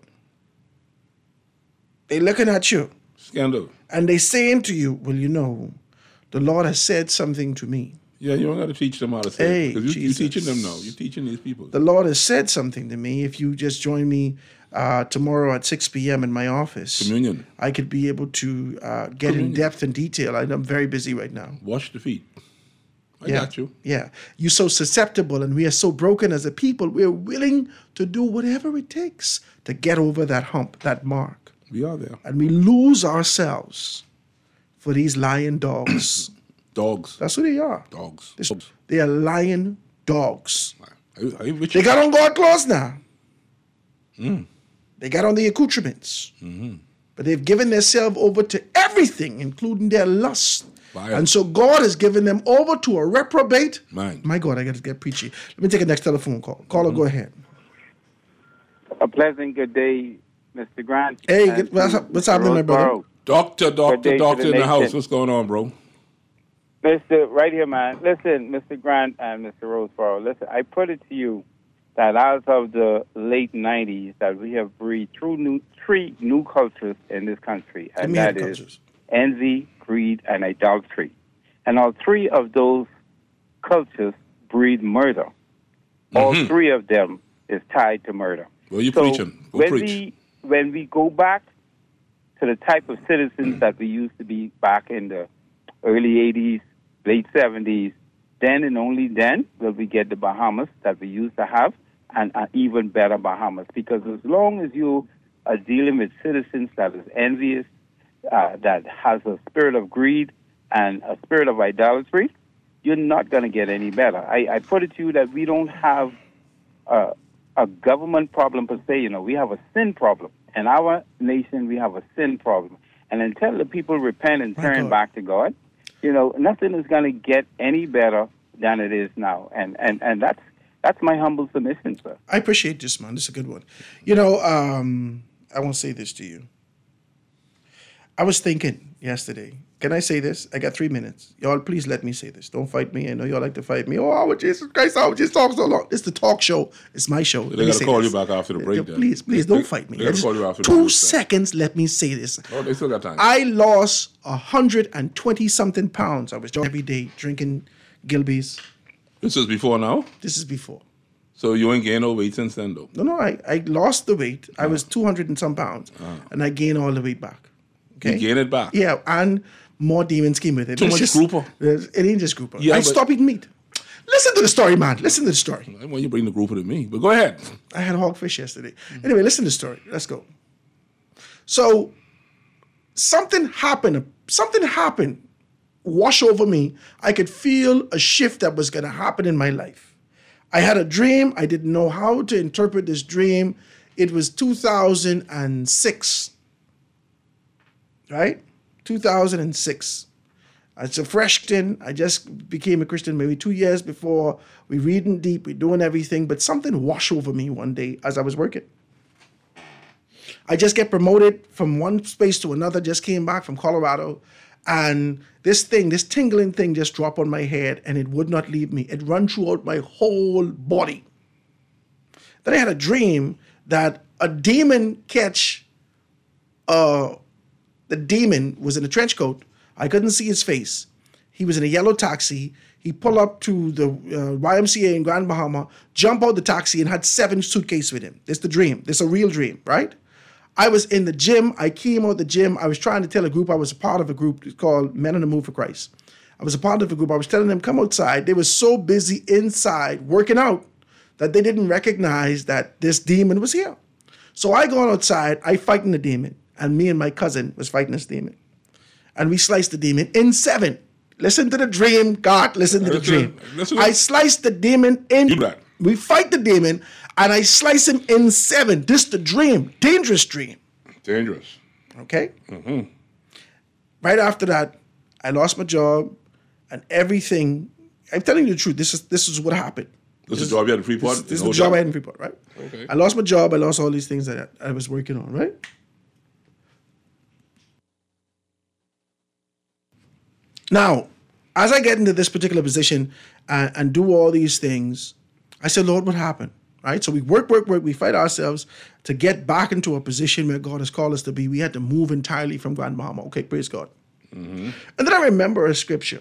They're looking at you. Scandal. And they saying to you, well, you know, the Lord has said something to me. Yeah, you don't got to teach them how to say hey, it. Because you, you're teaching them now. You're teaching these people. The Lord has said something to me. If you just join me uh, tomorrow at six p.m. in my office, communion, I could be able to uh, get communion. in depth and detail. I'm very busy right now. Wash the feet. I yeah, got you. Yeah. You're so susceptible and we are so broken as a people. We're willing to do whatever it takes to get over that hump, that mark. We are there. And we lose ourselves for these lying dogs. Dogs. That's who they are. Dogs. This, they are lying dogs. I, I They got on God clothes now. Mm. They got on the accoutrements. Mm-hmm. But they've given themselves over to everything, including their lust. Fire. And so God has given them over to a reprobate mind. My God, I got to get preachy. Let me take a next telephone call. Caller, Mm-hmm. go ahead. A pleasant good day, Mister Grant. Hey, and what's, to up, what's Mister happening, my brother? Roseborough. Doctor, Good doctor, day to doctor the in the house. nation. What's going on, bro? Mister Right here, man. Listen, Mister Grant and Mister Roseborough, listen, I put it to you that as of the late nineties, that we have breathed through new, three new cultures in this country, Give and me that the is cultures. envy, greed, and idolatry. And all three of those cultures breed murder. All Mhm. three of them is tied to murder. Well, you So preaching. Go when preach. we when we go back to the type of citizens that we used to be back in the early eighties, late seventies, then and only then will we get the Bahamas that we used to have, and an even better Bahamas. Because as long as you are dealing with citizens that is envious, uh, that has a spirit of greed and a spirit of idolatry, you're not going to get any better. I, I put it to you that we don't have uh, a government problem per se. You know, we have a sin problem. In our nation, we have a sin problem. And until the people repent and turn back to God, you know, nothing is going to get any better than it is now. And and, and that's that's my humble submission, sir. I appreciate this, man. This is a good one. You know, um, I want to say this to you. I was thinking yesterday. Can I say this? I got three minutes. Y'all, please let me say this. Don't fight me. I know y'all like to fight me. Oh, oh Jesus Christ, I would just talk so long. It's the talk show. It's my show. They Let me gotta say call this. you back after the break, Yeah, then. Please, please, They- don't fight me. they gotta Just call you after the two break, then. seconds, let me say this. Oh, they still got time. I lost one hundred twenty something pounds. I was every day drinking Gilbey's. This is before now? This is before. So you ain't gained no weight since then, though? No, no, I, I lost the weight. I was two hundred and some pounds. Uh-huh. And I gained all the weight back. Okay? You gain it back? Yeah, and more demons came with it. Too It's much just- grouper? It ain't just grouper. Yeah, I but- stopped eating meat. Listen to the story, man. Listen to the story. Why you bring the grouper to me? But go ahead. I had hogfish yesterday. Anyway, listen to the story. Let's go. So something happened. Something happened. Wash over me. I could feel a shift that was going to happen in my life. I had a dream. I didn't know how to interpret this dream. It was two thousand six. Right? two thousand six. It's a fresh Christian. I just became a Christian maybe two years before. We reading deep, we're doing everything, but something washed over me one day as I was working. I just get promoted from one space to another, just came back from Colorado, and this thing, this tingling thing just dropped on my head, and it would not leave me. It run throughout my whole body. Then I had a dream that a demon catch, uh, the demon was in a trench coat. I couldn't see his face. He was in a yellow taxi. He pulled up to the uh, Y M C A in Grand Bahama, jump out the taxi, and had seven suitcases with him. This is the dream. This is a real dream, right? I was in the gym. I came out of the gym. I was trying to tell a group. I was a part of a group called Men on the Move for Christ. I was a part of a group. I was telling them, come outside. They were so busy inside working out that they didn't recognize that this demon was here. So I go outside. I fighting the demon. And me and my cousin was fighting this demon. And we sliced the demon in seven. Listen to the dream, God. Listen to the Listen, dream. listen. I sliced the demon in. Do that. We fight the demon, and I slice him in seven. This the dream. Dangerous dream. Dangerous. Okay? Mm-hmm. Right after that, I lost my job and everything. I'm telling you the truth. This is this is what happened. This is the job you had in Freeport? This, this is No the job doubt. I had in Freeport, right? Okay. I lost my job. I lost all these things that I was working on, right? Now, as I get into this particular position and, and do all these things, I said, Lord, what happened? Right? So we work, work, work. We fight ourselves to get back into a position where God has called us to be. We had to move entirely from Grand Bahama. Okay, praise God. Mm-hmm. And then I remember a scripture.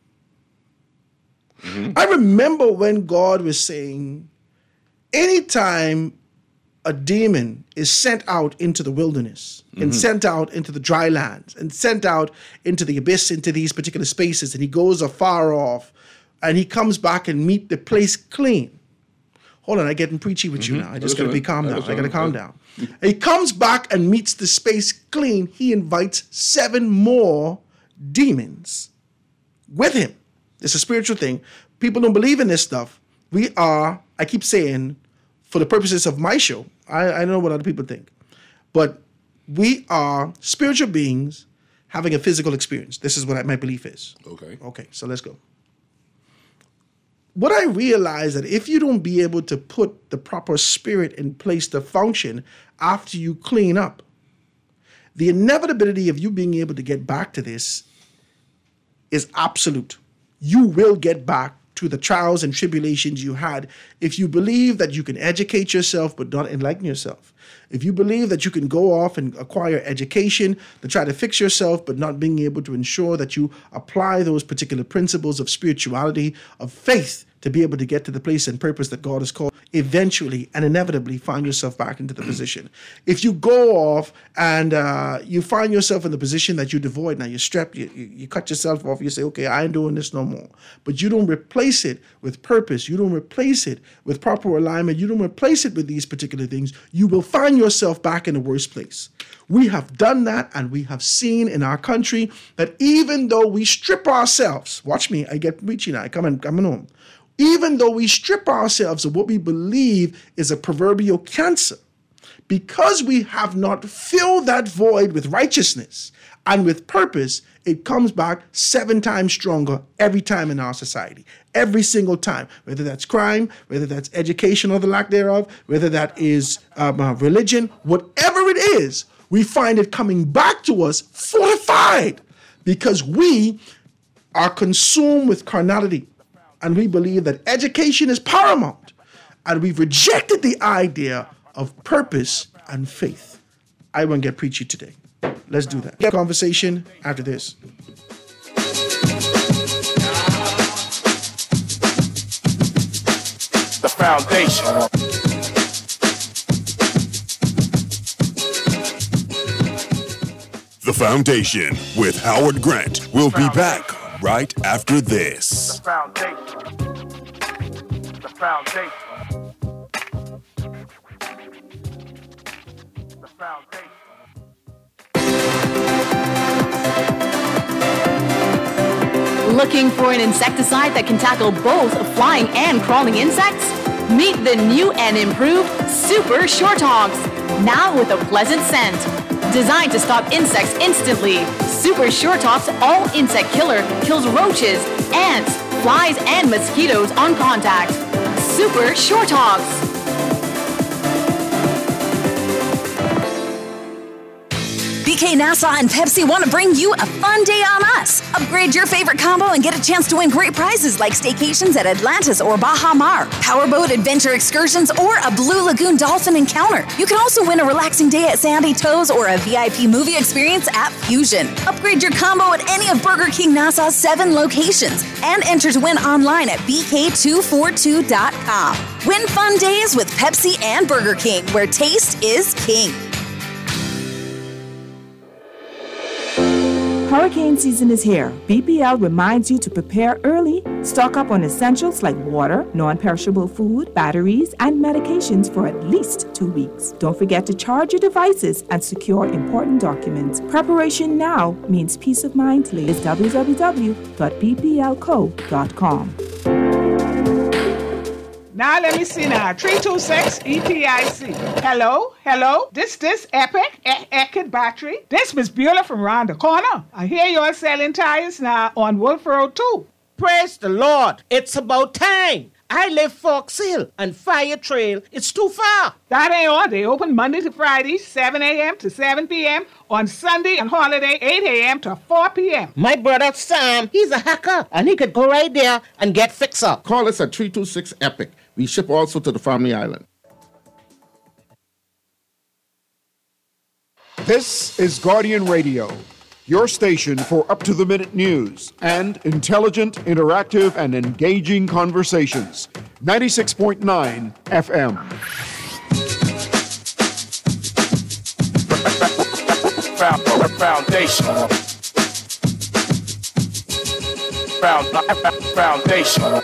Mm-hmm. I remember when God was saying, anytime a demon is sent out into the wilderness and Mhm. sent out into the dry lands and sent out into the abyss, into these particular spaces, and he goes afar off and he comes back and meet the place clean. Hold on, I'm getting preachy with you Mhm. now. I just got to Listen, be calm down. I got to listen, calm listen. down. He comes back and meets the space clean. He invites seven more demons with him. It's a spiritual thing. People don't believe in this stuff, we are, I keep saying, for the purposes of my show, I, I don't know what other people think, but we are spiritual beings having a physical experience. This is what I, my belief is. Okay. Okay, so let's go. What I realize that if you don't be able to put the proper spirit in place to function after you clean up, the inevitability of you being able to get back to this is absolute. You will get back to the trials and tribulations you had if you believe that you can educate yourself but not enlighten yourself. If you believe that you can go off and acquire education to try to fix yourself but not being able to ensure that you apply those particular principles of spirituality, of faith, to be able to get to the place and purpose that God has called, eventually and inevitably find yourself back into the position. If you go off and uh, you find yourself in the position that you're devoid, now you're strapped, you, you, you cut yourself off, you say, okay, I ain't doing this no more. But you don't replace it with purpose. You don't replace it with proper alignment. You don't replace it with these particular things. You will find yourself back in the worst place. We have done that, and we have seen in our country that even though we strip ourselves, watch me, I get preaching now, I come and coming home. Even though we strip ourselves of what we believe is a proverbial cancer, because we have not filled that void with righteousness and with purpose, it comes back seven times stronger every time in our society. Every single time, whether that's crime, whether that's education or the lack thereof, whether that is um, uh, religion, whatever it is, we find it coming back to us fortified because we are consumed with carnality. And we believe that education is paramount. And we've rejected the idea of purpose and faith. I won't get preachy today. Let's do that. Conversation after this. The foundation. The Foundation with Howard Grant will be back right after this. The foundation. The foundation. The foundation. Looking for an insecticide that can tackle both flying and crawling insects? Meet the new and improved Super Short Hogs, now with a pleasant scent. Designed to stop insects instantly, Super Short Hogs All Insect Killer kills roaches, ants, flies, and mosquitoes on contact. Super Short Hogs. B K Nassau and Pepsi want to bring you a fun day on us. Upgrade your favorite combo and get a chance to win great prizes like staycations at Atlantis or Baja Mar, powerboat adventure excursions, or a Blue Lagoon dolphin encounter. You can also win a relaxing day at Sandy Toes or a V I P movie experience at Fusion. Upgrade your combo at any of Burger King Nassau's seven locations and enter to win online at B K two forty-two dot com. Win fun days with Pepsi and Burger King, where taste is king. Hurricane season is here. B P L reminds you to prepare early, stock up on essentials like water, non-perishable food, batteries, and medications for at least two weeks. Don't forget to charge your devices and secure important documents. Preparation now means peace of mind. Visit w w w dot b p l co dot com. Now let me see now. three two six E P I C. Hello? Hello? This this Epic? E- Epic Battery? This Miss Beulah from round the corner. I hear you're selling tires now on Wolf Road too. Praise the Lord. It's about time. I live Fox Hill and Fire Trail. It's too far. That ain't all. They open Monday to Friday, seven a.m. to seven p.m. On Sunday and holiday, eight a.m. to four p.m. My brother Sam, he's a hacker, and he could go right there and get fixed up. Call us at three two six EPIC. We ship also to the Family Island. This is Guardian Radio, your station for up-to-the-minute news and intelligent, interactive, and engaging conversations. ninety-six point nine F M. Foundation. Foundation.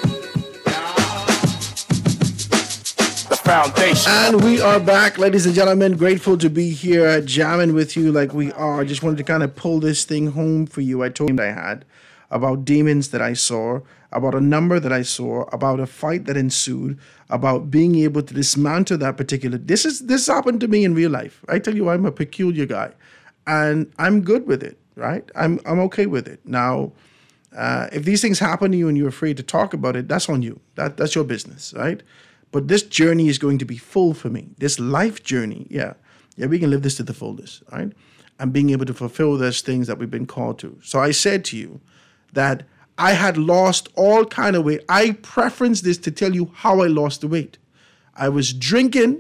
Foundation. And we are back, ladies and gentlemen. Grateful to be here jamming with you like we are. Just wanted to kind of pull this thing home for you. I told you I had about demons that I saw about a number that I saw, about a fight that ensued, about being able to dismantle that particular. This is this happened to me in real life. I tell you, I'm a peculiar guy, and I'm good with it. Right? I'm I'm okay with it. Now, uh, if these things happen to you and you're afraid to talk about it, that's on you. That that's your business, right? But this journey is going to be full for me. This life journey, yeah, yeah, we can live this to the fullest, right? And being able to fulfill those things that we've been called to. So I said to you that I had lost all kind of weight. I preference this to tell you how I lost the weight. I was drinking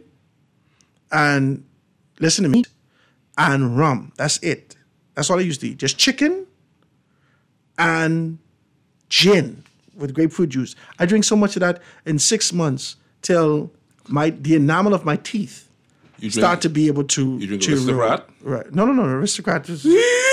and, listen to me, and rum. That's it. That's all I used to eat. Just chicken and gin with grapefruit juice. I drink so much of that in six months till my the enamel of my teeth You drink- start to be able to. You drink to Aristocrat? Right. No, no, no. Aristocrat is.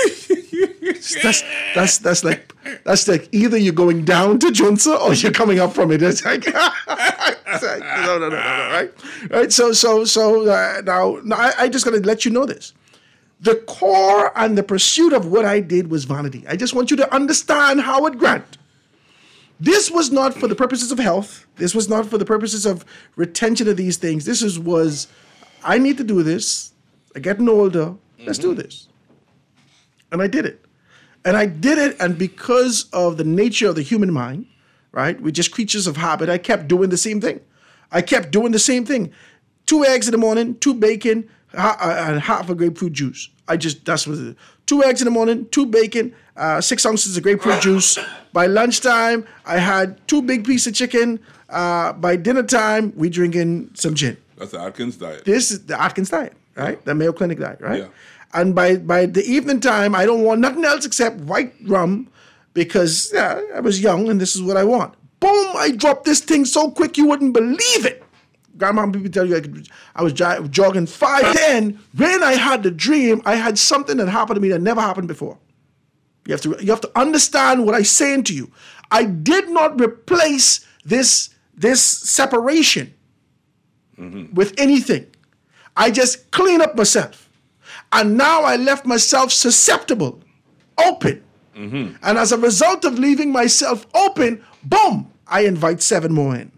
that's that's that's like that's like either you're going down to Junsa or you're coming up from it. It's like, it's like no, no, no, no, no, right, right. So so so uh, now, now I, I just gotta let you know this. The core and the pursuit of what I did was vanity. I just want you to understand, Howard Grant. This was not for the purposes of health. This was not for the purposes of retention of these things. This is, was, I need to do this. I'm getting older. Let's do this. And I did it. And I did it, and because of the nature of the human mind, right? We're just creatures of habit. I kept doing the same thing. I kept doing the same thing. Two eggs in the morning, two bacon, ha- uh, and half a grapefruit juice. I just, that's what it is. Two eggs in the morning, two bacon, uh, six ounces of grapefruit juice. By lunchtime, I had two big pieces of chicken. Uh, by dinner time, we drinking some gin. That's the Atkins diet. This is the Atkins diet, right? Yeah. The Mayo Clinic diet, right? Yeah. And by, by the evening time, I don't want nothing else except white rum because yeah, I was young and this is what I want. Boom, I dropped this thing so quick you wouldn't believe it. Grandma and people tell you I, could, I was j- jogging five ten. When I had the dream, I had something that happened to me that never happened before. You have to you have to understand what I'm saying to you. I did not replace this, this separation mm-hmm. with anything. I just cleaned up myself. And now I left myself susceptible, open. Mm-hmm. And as a result of leaving myself open, boom, I invite seven more in.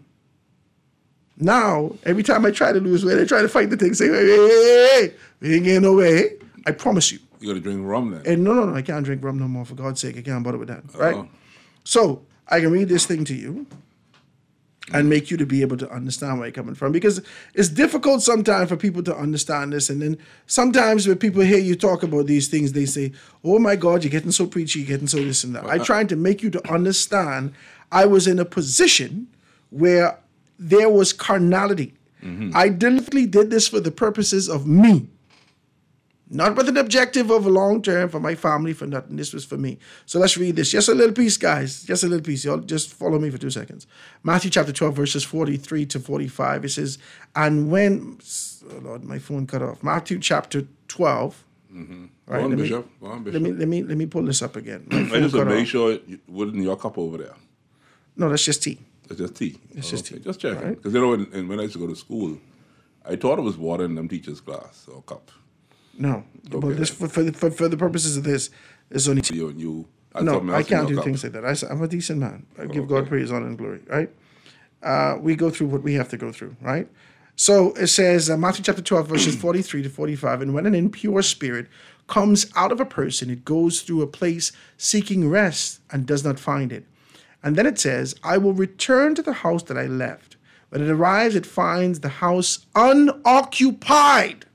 Now, every time I try to lose weight, I try to fight the thing, say, hey, hey, hey, hey, we ain't getting no way. I promise you. You got to drink rum then. And no, no, no, I can't drink rum no more, for God's sake. I can't bother with that, Uh-oh. right? So, I can read this thing to you and make you to be able to understand where you're coming from. Because it's difficult sometimes for people to understand this. And then sometimes when people hear you talk about these things, they say, oh my God, you're getting so preachy, you're getting so this and that. I'm trying to make you to understand I was in a position where there was carnality. Mm-hmm. I deliberately did this for the purposes of me. Not with an objective of a long term for my family, for nothing. This was for me. So let's read this. Just a little piece, guys. Just a little piece. Y'all just follow me for two seconds. Matthew chapter twelve, verses forty-three to forty-five. It says, and when, oh Lord, my phone cut off. Matthew chapter twelve. Mm-hmm. Right, Go on, let, Bishop. me, Go on, let me let me let me pull this up again. My I phone just cut make off. sure it wasn't in your cup over there. No, that's just tea. It's just tea. It's Oh, just okay. tea. Just checking. Right. Because you know, when, and when I used to go to school, I thought it was water in them teachers' glass or cup. No, Okay. but this for, for, the, for for the purposes of this, it's only tea. You and you. had No, something I else in can't your do cup. things like that. I, am a decent man. I give Okay. God praise, honor, and glory, right? Uh, we go through what we have to go through, right? So it says, uh, Matthew chapter twelve, verses forty-three to forty-five, and when an impure spirit comes out of a person, it goes through a place seeking rest and does not find it. And then it says, I will return to the house that I left. When it arrives, it finds the house unoccupied.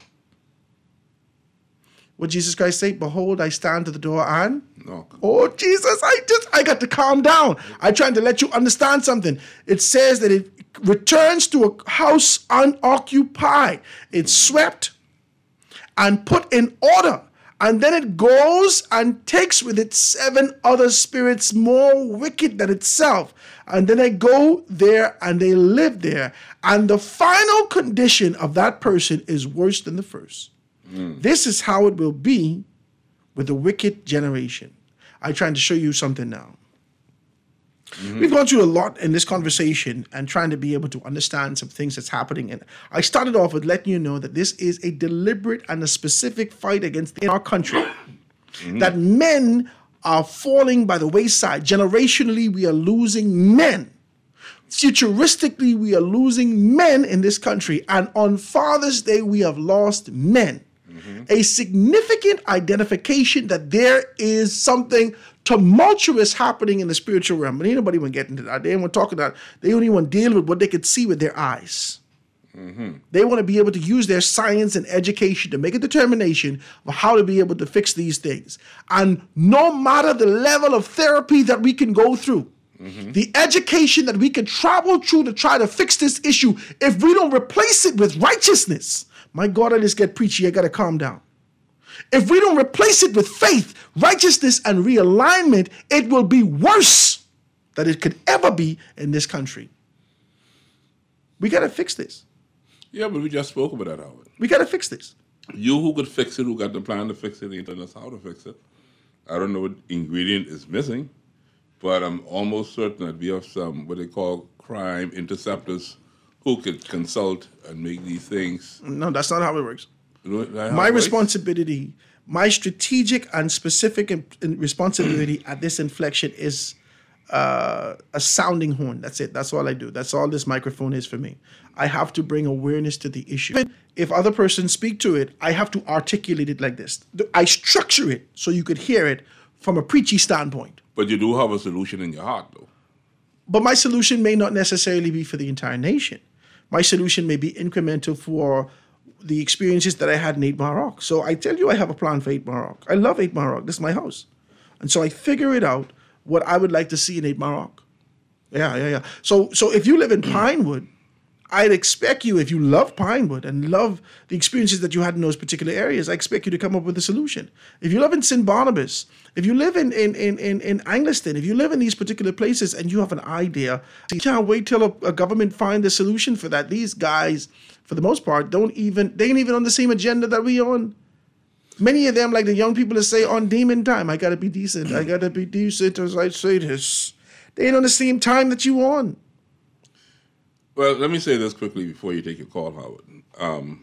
What Jesus Christ say? Behold, I stand to the door and No. oh Jesus, I just I got to calm down. I'm trying to let you understand something. It says that it returns to a house unoccupied. It's swept and put in order. And then it goes and takes with it seven other spirits more wicked than itself. And then they go there and they live there. And the final condition of that person is worse than the first. Mm. This is how it will be with the wicked generation. I'm trying to show you something now. Mm-hmm. We've gone through a lot in this conversation and trying to be able to understand some things that's happening. And I started off with letting you know that this is a deliberate and a specific fight against in our country. Mm-hmm. That men are falling by the wayside. Generationally, we are losing men. Futuristically, we are losing men in this country. And on Father's Day, we have lost men. Mm-hmm. A significant identification that there is something tumultuous happening in the spiritual realm. But anybody want to get into that. They don't want to talk about that. They don't even want to deal with what they could see with their eyes. Mm-hmm. They want to be able to use their science and education to make a determination of how to be able to fix these things. And no matter the level of therapy that we can go through, mm-hmm. the education that we can travel through to try to fix this issue, if we don't replace it with righteousness, my God, I just get preachy, I got to calm down. If we don't replace it with faith, righteousness, and realignment, it will be worse than it could ever be in this country. We got to fix this. Yeah, but we just spoke about that, Howard. We got to fix this. You who could fix it, who got the plan to fix it, ain't telling us how to fix it. I don't know what ingredient is missing, but I'm almost certain that we have some, what they call crime interceptors, who could consult and make these things. No, that's not how it works. You know, my responsibility, my strategic and specific in, in responsibility at this inflection is uh, a sounding horn. That's it. That's all I do. That's all this microphone is for me. I have to bring awareness to the issue. If other persons speak to it, I have to articulate it like this. I structure it so you could hear it from a preachy standpoint. But you do have a solution in your heart, though. But my solution may not necessarily be for the entire nation. My solution may be incremental for the experiences that I had in Eight Mile Rock. So I tell you I have a plan for Eight Mile Rock. I love Eight Mile Rock. This is my house. And so I figure it out what I would like to see in Eight Mile Rock. Yeah, yeah, yeah. So so if you live in Pinewood, I'd expect you, if you love Pinewood and love the experiences that you had in those particular areas, I expect you to come up with a solution. If you live in Saint Barnabas, if you live in in in in, in Angliston, if you live in these particular places and you have an idea, you can't wait till a, a government find a solution for that. These guys, for the most part, don't even, they ain't even on the same agenda that we on. Many of them, like the young people that say on demon time, I gotta be decent, I gotta be decent as I say this. They ain't on the same time that you on. Well, let me say this quickly before you take your call, Howard. Um,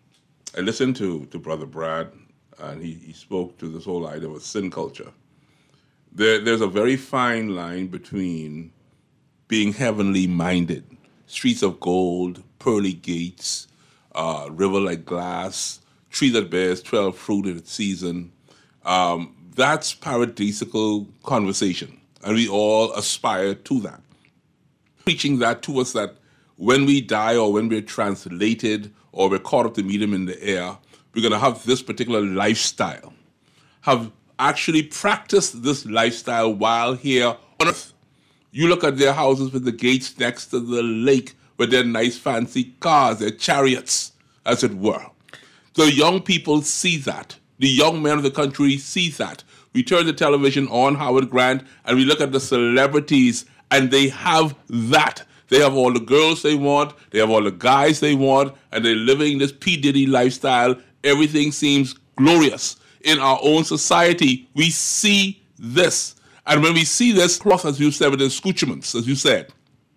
I listened to, to Brother Brad, and he, he spoke to this whole idea of sin culture. There, there's a very fine line between being heavenly minded, streets of gold, pearly gates, uh, river like glass, tree that bears twelve fruit in its season. Um, that's paradisical conversation, and we all aspire to that. Preaching that to us that when we die or when we're translated or we're caught up to meet him in the air, we're going to have this particular lifestyle, have actually practiced this lifestyle while here on earth. You look at their houses with the gates next to the lake with their nice fancy cars, their chariots, as it were. The young people see that. The young men of the country see that. We turn the television on, Howard Grant, and we look at the celebrities, and they have that. They have all the girls they want, they have all the guys they want, and they're living this P. Diddy lifestyle. Everything seems glorious. In our own society, we see this. And when we see this, plus, as you said, with the accoutrements, as you said,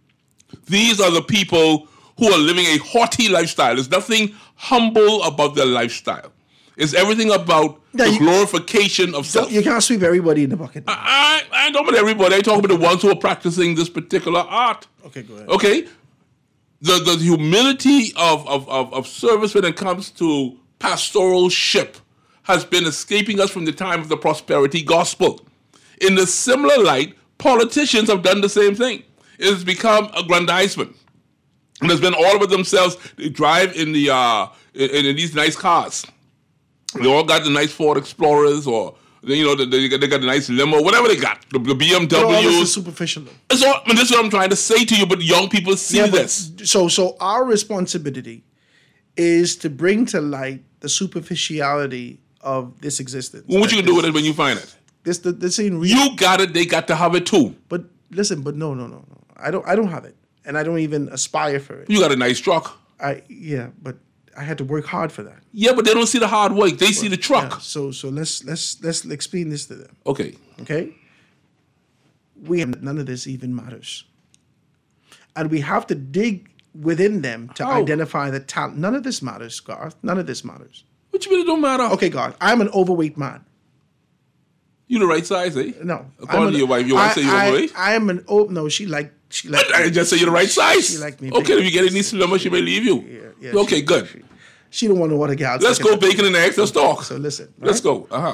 these are the people who are living a haughty lifestyle. There's nothing humble about their lifestyle. It's everything about now the you, glorification of self. You can't sweep everybody in the bucket. I, I, I don't about everybody. I talk about the ones who are practicing this particular art. Okay, go ahead. Okay? The the humility of, of, of, of service when it comes to pastoralship has been escaping us from the time of the prosperity gospel. In the similar light, politicians have done the same thing. It has become aggrandizement. And it's been all about themselves. They drive in the uh, in, in these nice cars. They all got the nice Ford Explorers, or you know, they, they got the nice limo, whatever they got, the, the B M W. All this is superficial. That's all, I mean, this is what I'm trying to say to you. But young people see yeah, this. So, so our responsibility is to bring to light the superficiality of this existence. Well, what you can do with it when you find it? This, the, this ain't real. You got it. They got to have it too. But listen, but no, no, no, no. I don't. I don't have it, and I don't even aspire for it. You got a nice truck. I yeah, but I had to work hard for that. Yeah, but they don't see the hard work. They but, see the truck. Yeah, so so let's let's let's explain this to them. Okay. Okay. We have none of this even matters, and we have to dig within them to How? identify the talent. None of this matters, Garth. None of this matters. What you mean it don't matter? Okay, Garth. I'm an overweight man. You the right size, eh? No. According an, to your wife, your wife I, say you're I, overweight? I am an oh no, she like she like I just say you're the right size. She like me. Okay, if you get any slimmer, she may leave you. Yeah, okay, she, good. She, she don't want to water gals. Let's go bacon and eggs. Let's talk. So listen. Let's right? go. Uh huh.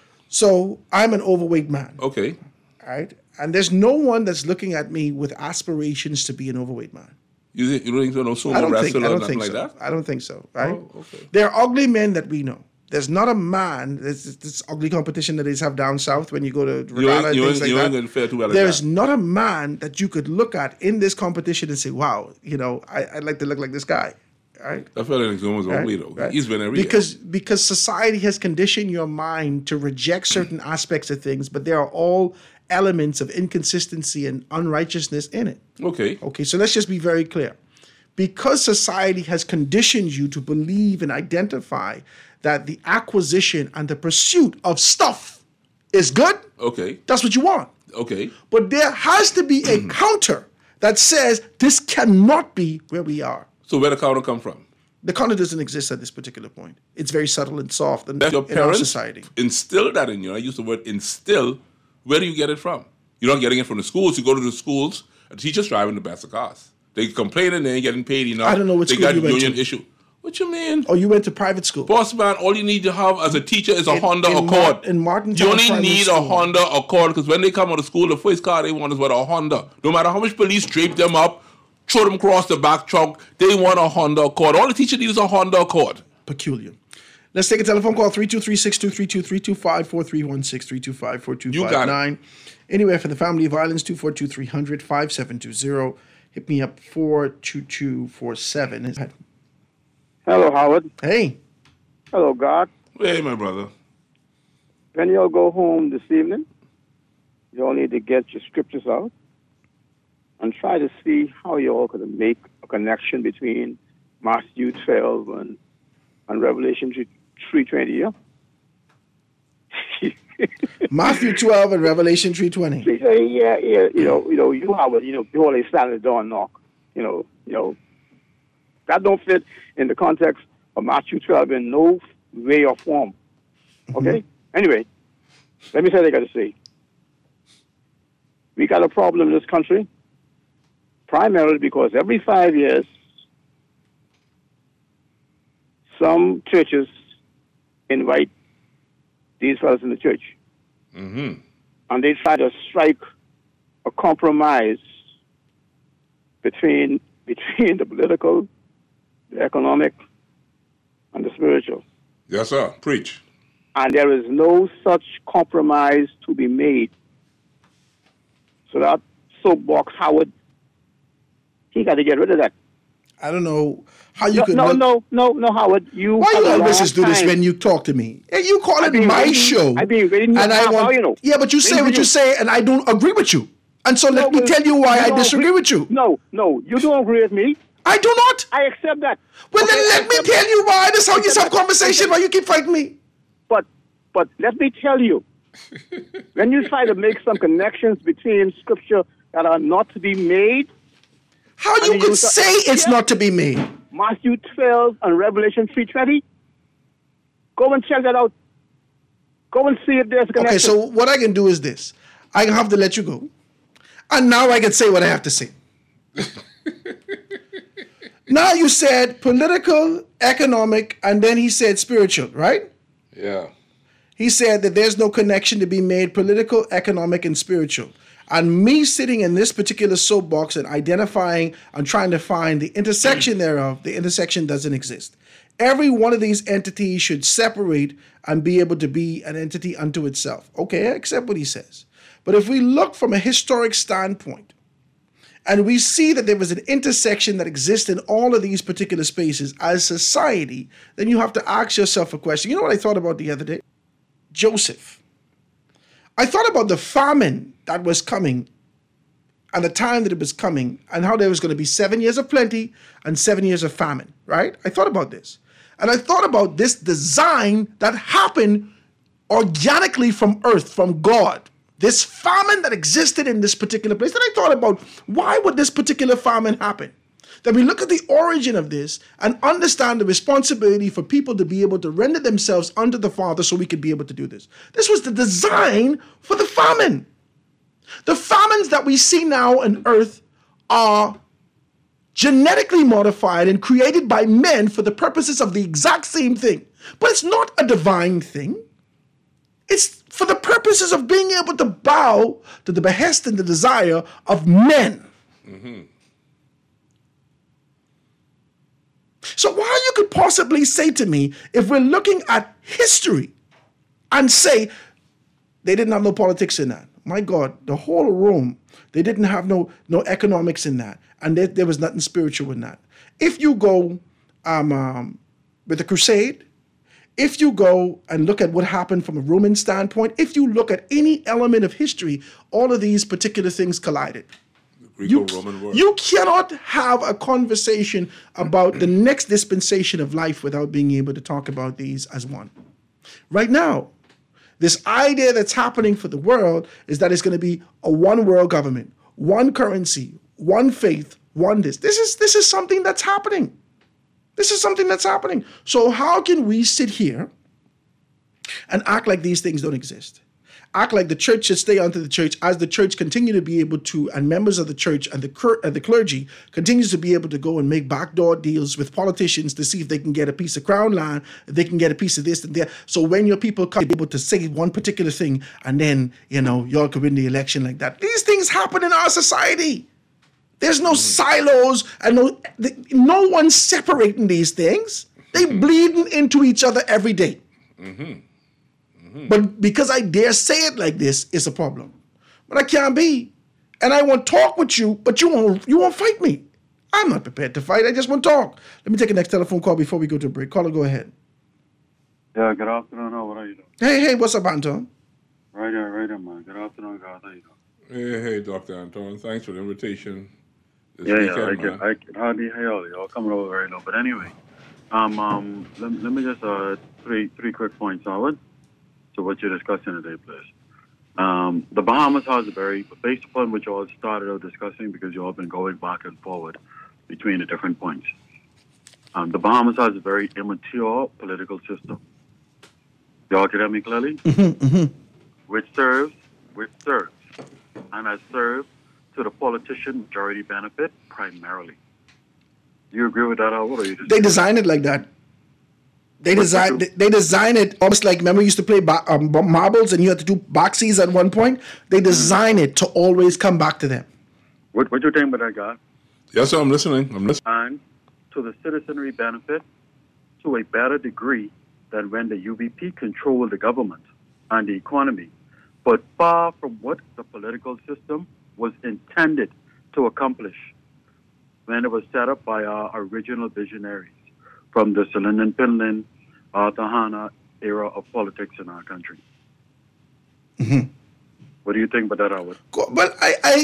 So I'm an overweight man. Okay. All right. And there's no one that's looking at me with aspirations to be an overweight man. You think you don't think so? No sumo I don't wrestler think, I or don't nothing think like so. that? I don't think so. Right? Oh, okay. There are ugly men that we know. There's not a man. There's this, this ugly competition that they have down south when you go to You regatta ain't, and you things ain't, like you that. ain't gonna fare too well. There's like that. not a man that you could look at in this competition and say, "Wow, you know, I, I'd like to look like this guy." Right? That fella in Zoom was Right? ugly though. Right? He's been every because because society has conditioned your mind to reject certain aspects of things, but there are all elements of inconsistency and unrighteousness in it. Okay. Okay, so let's just be very clear. Because society has conditioned you to believe and identify that the acquisition and the pursuit of stuff is good, Okay. that's what you want. Okay. But there has to be a counter that says this cannot be where we are. So where the counter come from? The counter doesn't exist at this particular point. It's very subtle and soft in, That your in our parents society. instill that in you. I use the word instill. Where do you get it from? You're not getting it from the schools. You go to the schools, and the teachers driving the best of cars. They complaining they ain't getting paid enough. I don't know what they school got you went union to. issue. What you mean? Oh, you went to private school. Boss man, all you need to have as a teacher is a In- Honda in Accord. Mar- in Martin you Town only Private need a School. Honda Accord because when they come out of school, the first car they want is what a Honda. No matter how much police drape them up, throw them across the back truck, they want a Honda Accord. All the teacher needs is a Honda Accord. Peculiar. Let's take a telephone call, three two three, six two three two, three two five, four three one six, three two five, four two five nine. Anywhere for the family of islands, two four two, three hundred, five seven two zero. Hit me up, four two two four seven. Hello, Howard. Hey. Hello, God. Hey, my brother. When y'all go home this evening, y'all need to get your scriptures out and try to see how y'all could make a connection between Matthew twelve and, and Revelation three twenty, yeah? Matthew twelve and Revelation three twenty. Yeah, yeah, yeah. You know, you know, you have a, you know, behold, they stand at the door and knock. You know, you know, that don't fit in the context of Matthew twelve in no way or form. Okay. Mm-hmm. Anyway, let me say what I got to say. We got a problem in this country, primarily because every five years, some churches invite these fellows in the church. Mm-hmm. And they try to strike a compromise between between the political, the economic, and the spiritual. Yes, sir. Preach. And there is no such compromise to be made. So that soapbox Howard, he got to get rid of that. I don't know how you no, could. No, look- no, no, no, Howard. You. Why have you a always long just do this time- when you talk to me? Hey, you call I've it been my waiting- show, I've been waiting and I half want. hour, you know. Yeah, but you say Waiting what for you you. say, and I don't agree with you. And so let No, me tell you why you I don't disagree agree- with you. No, no, you don't agree with me. I do not. I accept that. Well, Okay, then let I me accept tell that. you why. This is how I you accept have that. conversation. Why you keep fighting me? But but let me tell you, when you try to make some connections between scripture that are not to be made, How and you then could start- say it's Yeah. not to be made? Matthew twelve and Revelation three twenty. Go and check that out. Go and see if there's a connection. Okay, so what I can do is this: I have to let you go, and now I can say what I have to say. Now you said political, economic, and then he said spiritual, right? Yeah. He said that there's no connection to be made political, economic, and spiritual. And me sitting in this particular soapbox and identifying and trying to find the intersection thereof, the intersection doesn't exist. Every one of these entities should separate and be able to be an entity unto itself. Okay, I accept what he says. But if we look from a historic standpoint, and we see that there was an intersection that exists in all of these particular spaces as society, then you have to ask yourself a question. You know what I thought about the other day? Joseph. I thought about the famine that was coming and the time that it was coming and how there was going to be seven years of plenty and seven years of famine, right? I thought about this. And I thought about this design that happened organically from earth, from God. This famine that existed in this particular place. Then I thought about, why would this particular famine happen? That we look at the origin of this and understand the responsibility for people to be able to render themselves unto the Father so we could be able to do this. This was the design for the famine. The famines that we see now on earth are genetically modified and created by men for the purposes of the exact same thing. But it's not a divine thing. It's for the purposes of being able to bow to the behest and the desire of men. Mm-hmm. So why you could possibly say to me, if we're looking at history and say they didn't have no politics in that. My God, the whole of Rome, they didn't have no, no economics in that. And there, there was nothing spiritual in that. If you go um, um, with the crusade, if you go and look at what happened from a Roman standpoint, if you look at any element of history, all of these particular things collided. You, you cannot have a conversation about the next dispensation of life without being able to talk about these as one. Right now, this idea that's happening for the world is that it's going to be a one world government, one currency, one faith, one this. This is this is something that's happening. This is something that's happening. So how can we sit here and act like these things don't exist? Act like the church should stay unto the church as the church continue to be able to, and members of the church and the cur- and the clergy continues to be able to go and make backdoor deals with politicians to see if they can get a piece of crown land, if they can get a piece of this and that. So when your people come able to say one particular thing and then, you know, y'all could win the election like that. These things happen in our society. There's no silos and no, no one's separating these things. They bleeding into each other every day. Mm-hmm. Mm-hmm. But because I dare say it like this, it's a problem. But I can't be. And I want to talk with you, but you won't, you won't fight me. I'm not prepared to fight. I just want to talk. Let me take a next telephone call before we go to a break. Caller, go ahead. Yeah, good afternoon. How are you doing? Hey, hey, what's up, Anton? Right there, right there, man. Good afternoon, guys. How you doing? Hey, hey, Doctor Anton. Thanks for the invitation. This yeah, weekend, yeah, I man. can, I can hardly hear y'all. Y'all coming over right now. But anyway, um, um, let, let me just, uh, three, three quick points, Howard. So what you're discussing today, please. Um, the Bahamas has a very, based upon what you all started out discussing, because you all been going back and forward between the different points. Um, the Bahamas has a very immature political system. Y'all can hear me clearly? Mm-hmm, mm-hmm. Which serves, which serves, and has served to the politician majority benefit primarily. Do you agree with that, Howard? Or you just They designed it like that. They designed they design it almost like, remember, we used to play ba- um, marbles and you had to do boxies at one point. They design it to always come back to them. What what you think about that, guy? Yes, sir, I'm listening. I'm listening. And to the citizenry benefit to a better degree than when the U B P controlled the government and the economy, but far from what the political system was intended to accomplish when it was set up by our original visionaries from the Salinan Pinlin, Arthur Hanna era of politics in our country. Mm-hmm. What do you think about that, Howard? Well, I, I,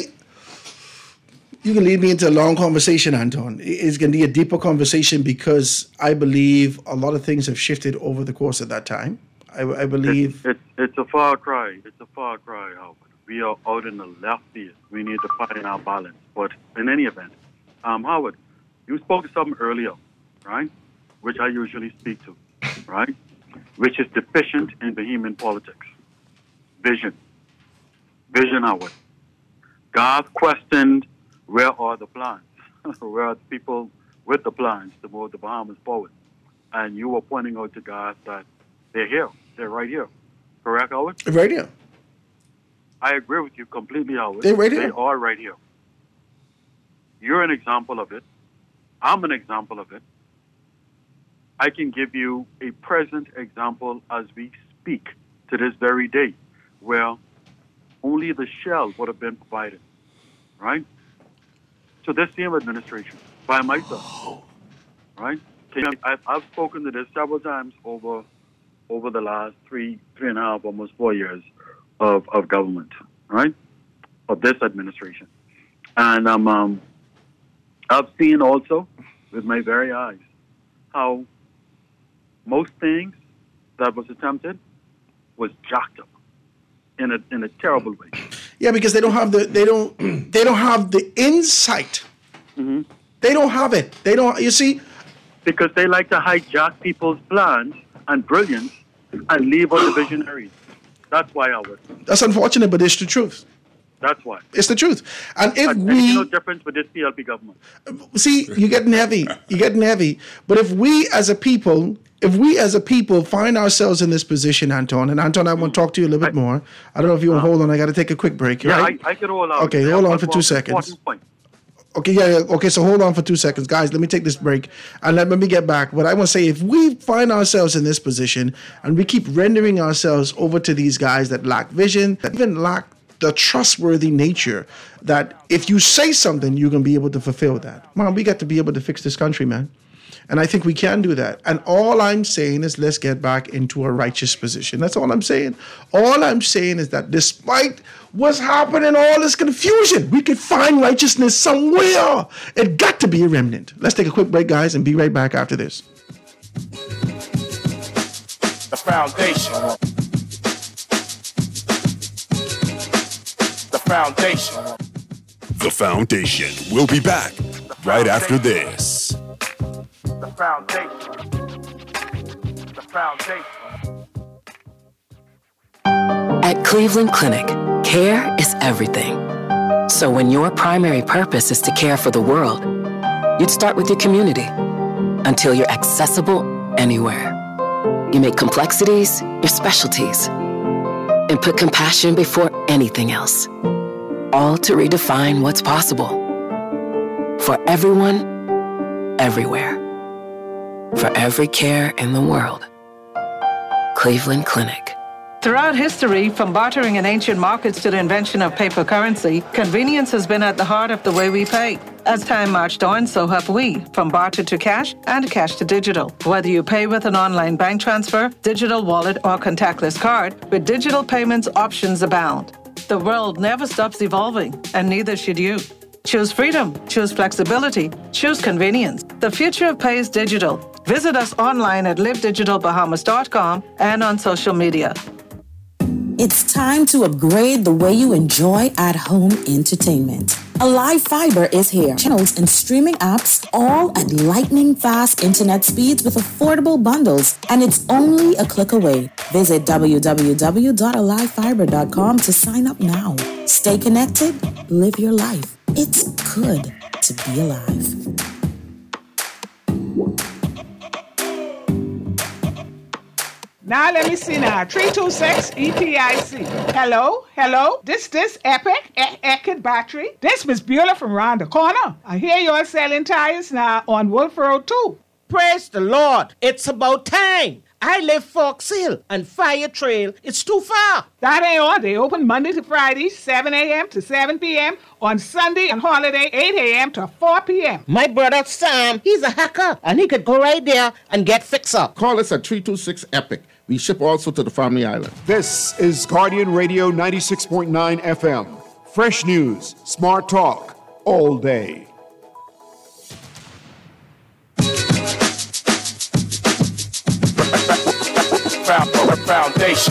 you can lead me into a long conversation, Anton. It's going to be a deeper conversation because I believe a lot of things have shifted over the course of that time. I, I believe... It's, it's, it's a far cry. It's a far cry, Howard. We are out in the left field. We need to find our balance. But in any event, um, Howard, you spoke to something earlier, right? Which I usually speak to, right? Which is deficient in Bahamian politics. Vision. Vision, Howard. God questioned, where are the plans? Where are the people with the plans to move the Bahamas forward? And you were pointing out to God that they're here. They're right here. Correct, Howard? Right here. I agree with you completely, Howard. They're right here. They are right here. You're an example of it. I'm an example of it. I can give you a present example as we speak to this very day, where only the shell would have been provided, right? To this same administration, by myself, right? I've, I've spoken to this several times over over the last three, three and a half, almost four years of, of government, right? Of this administration. And um, um, I've seen also with my very eyes how most things that was attempted was jacked up in a in a terrible way. Yeah, because they don't have the they don't they don't have the insight mm-hmm. They don't have it. They don't, you see? Because they like to hijack people's plans and brilliance and leave out the visionaries. That's why, Albert. That's unfortunate, but it's the truth. That's why. It's the truth. And if and we... There's no difference with this P L P government. See, you're getting heavy. You're getting heavy. But if we as a people... If we as a people find ourselves in this position, Anton, and Anton, I want to talk to you a little bit more. I don't know if you want to hold on. I got to take a quick break. Yeah, right? I, I could hold on. Okay, Yeah, hold on one for more two seconds. Point. Okay, yeah, yeah, okay, so hold on for two seconds. Guys, let me take this break and let, let me get back. But I want to say, if we find ourselves in this position and we keep rendering ourselves over to these guys that lack vision, that even lack the trustworthy nature, that if you say something, you're going to be able to fulfill that. Man, we got to be able to fix this country, man. And I think we can do that. And all I'm saying is let's get back into a righteous position. That's all I'm saying. All I'm saying is that despite what's happening, all this confusion, we could find righteousness somewhere. It got to be a remnant. Let's take a quick break, guys, and be right back after this. The foundation. The foundation. The Foundation. We'll be back right after this. The foundation. The foundation. At Cleveland Clinic, care is everything. So when your primary purpose is to care for the world, you'd start with your community until you're accessible anywhere. You make complexities your specialties and put compassion before anything else, all to redefine what's possible for everyone, everywhere. For every care in the world. Cleveland Clinic. Throughout history, from bartering in ancient markets to the invention of paper currency, convenience has been at the heart of the way we pay. As time marched on, so have we, from barter to cash and cash to digital. Whether you pay with an online bank transfer, digital wallet, or contactless card, with digital payments, options abound. The world never stops evolving, and neither should you. Choose freedom, choose flexibility, choose convenience. The future of pay is digital. Visit us online at live digital bahamas dot com and on social media. It's time to upgrade the way you enjoy at-home entertainment. Alive Fiber is here. Channels and streaming apps, all at lightning-fast internet speeds with affordable bundles, and it's only a click away. Visit w w w dot alive fiber dot com to sign up now. Stay connected, live your life. It's good to be alive. Now let me see now. three two six E P I C. Hello? Hello? This this Epic e- Eckert battery? This Miss Beulah from round the corner. I hear you're selling tires now on Wolf Road too. Praise the Lord. It's about time. I live Fox Hill and Fire Trail. It's too far. That ain't all. They open Monday to Friday, seven a.m. to seven p.m. On Sunday and holiday, eight a.m. to four p.m. My brother Sam, he's a hacker, and he could go right there and get fixed up. Call us at three two six EPIC. We ship also to the Family Island. This is Guardian Radio ninety-six point nine F M. Fresh news, smart talk, all day. Foundation.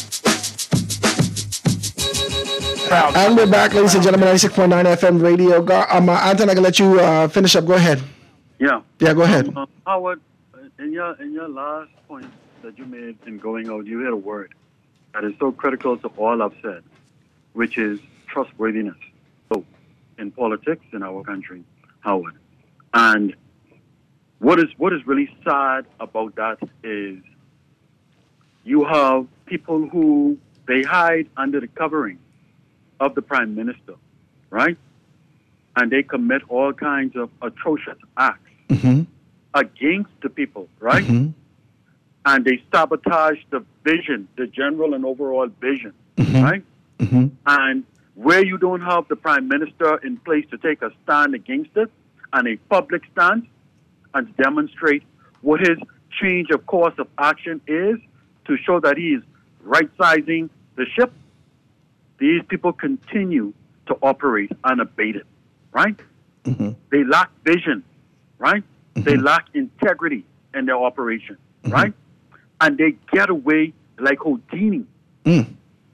And we're back, ladies and gentlemen, ninety-six point nine F M radio. Go, um, uh, Anton, I can let you uh, finish up. Go ahead. Yeah. Yeah, go ahead. Um, uh, Howard, in your in your last point that you made in going out, you hit a word that is so critical to all I've said, which is trustworthiness. So, in politics in our country, Howard, and what is what is really sad about that is you have people who they hide under the covering of the prime minister, right? And they commit all kinds of atrocious acts mm-hmm. against the people, right? Mm-hmm. And they sabotage the vision, the general and overall vision, mm-hmm. right? Mm-hmm. And where you don't have the prime minister in place to take a stand against it and a public stance and demonstrate what his change of course of action is to show that he is right-sizing the ship, these people continue to operate unabated, right? Mm-hmm. They lack vision, right? Mm-hmm. They lack integrity in their operation, mm-hmm. right? And they get away like Houdini mm.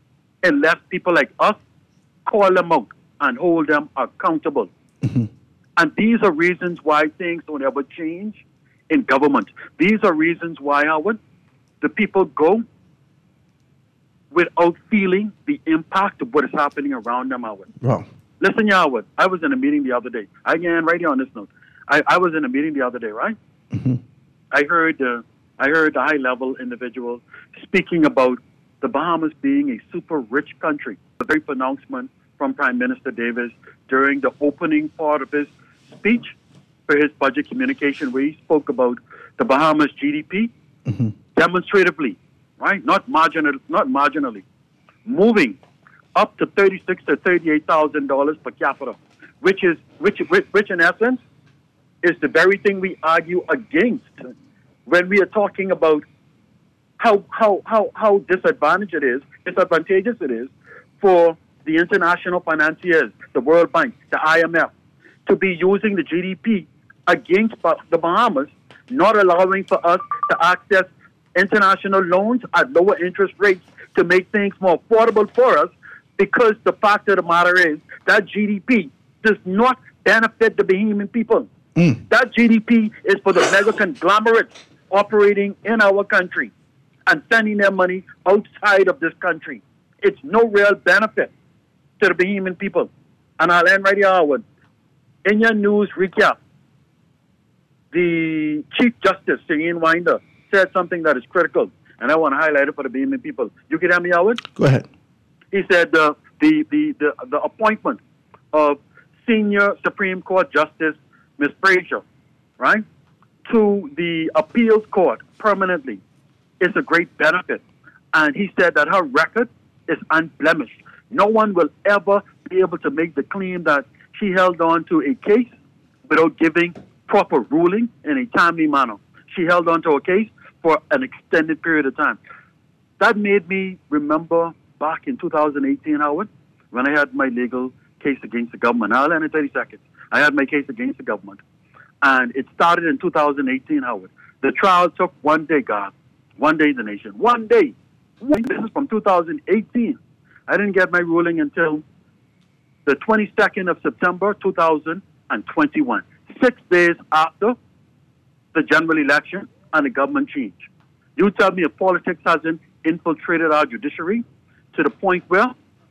unless people like us call them out and hold them accountable. Mm-hmm. And these are reasons why things don't ever change in government. These are reasons why, Howard, the people go without feeling the impact of what is happening around them, Howard. Well, Listen, Howard, I was in a meeting the other day. I can right here on this note. I, I was in a meeting the other day, right? Mm-hmm. I heard uh, I heard the high-level individual speaking about the Bahamas being a super rich country. A very pronouncement from Prime Minister Davis during the opening part of his speech for his budget communication, where he spoke about the Bahamas G D P mm-hmm. demonstratively, right? Not marginal, not marginally, moving up to thirty-six to thirty-eight thousand dollars per capita, which is which, which, which in essence is the very thing we argue against when we are talking about how how how how disadvantaged it is, disadvantageous it is for the international financiers, the World Bank, the I M F, to be using the G D P against the Bahamas, not allowing for us to access international loans at lower interest rates to make things more affordable for us, because the fact of the matter is that G D P does not benefit the Bahamian people. Mm. That G D P is for the mega conglomerates operating in our country and sending their money outside of this country. It's no real benefit to the Bahamian people. And I'll end right here, Howard. In your news recap, the Chief Justice, Shane Winder, said something that is critical, and I want to highlight it for the Bahamian people. You can hear me, Howard? Go ahead. He said uh, the, the, the, the appointment of Senior Supreme Court Justice Miz Frazier, right, to the appeals court permanently is a great benefit. And he said that her record is unblemished. No one will ever be able to make the claim that she held on to a case without giving proper ruling in a timely manner. She held on to a case for an extended period of time. That made me remember back in two thousand eighteen, Howard, when I had my legal case against the government. I'll end in thirty seconds. I had my case against the government. And it started in two thousand eighteen, Howard. The trial took one day, God. One day in the nation. One day. This is from two thousand eighteen. I didn't get my ruling until the twenty-second of September, two thousand twenty-one. Six days after the general election and the government change. You tell me if politics hasn't infiltrated our judiciary to the point where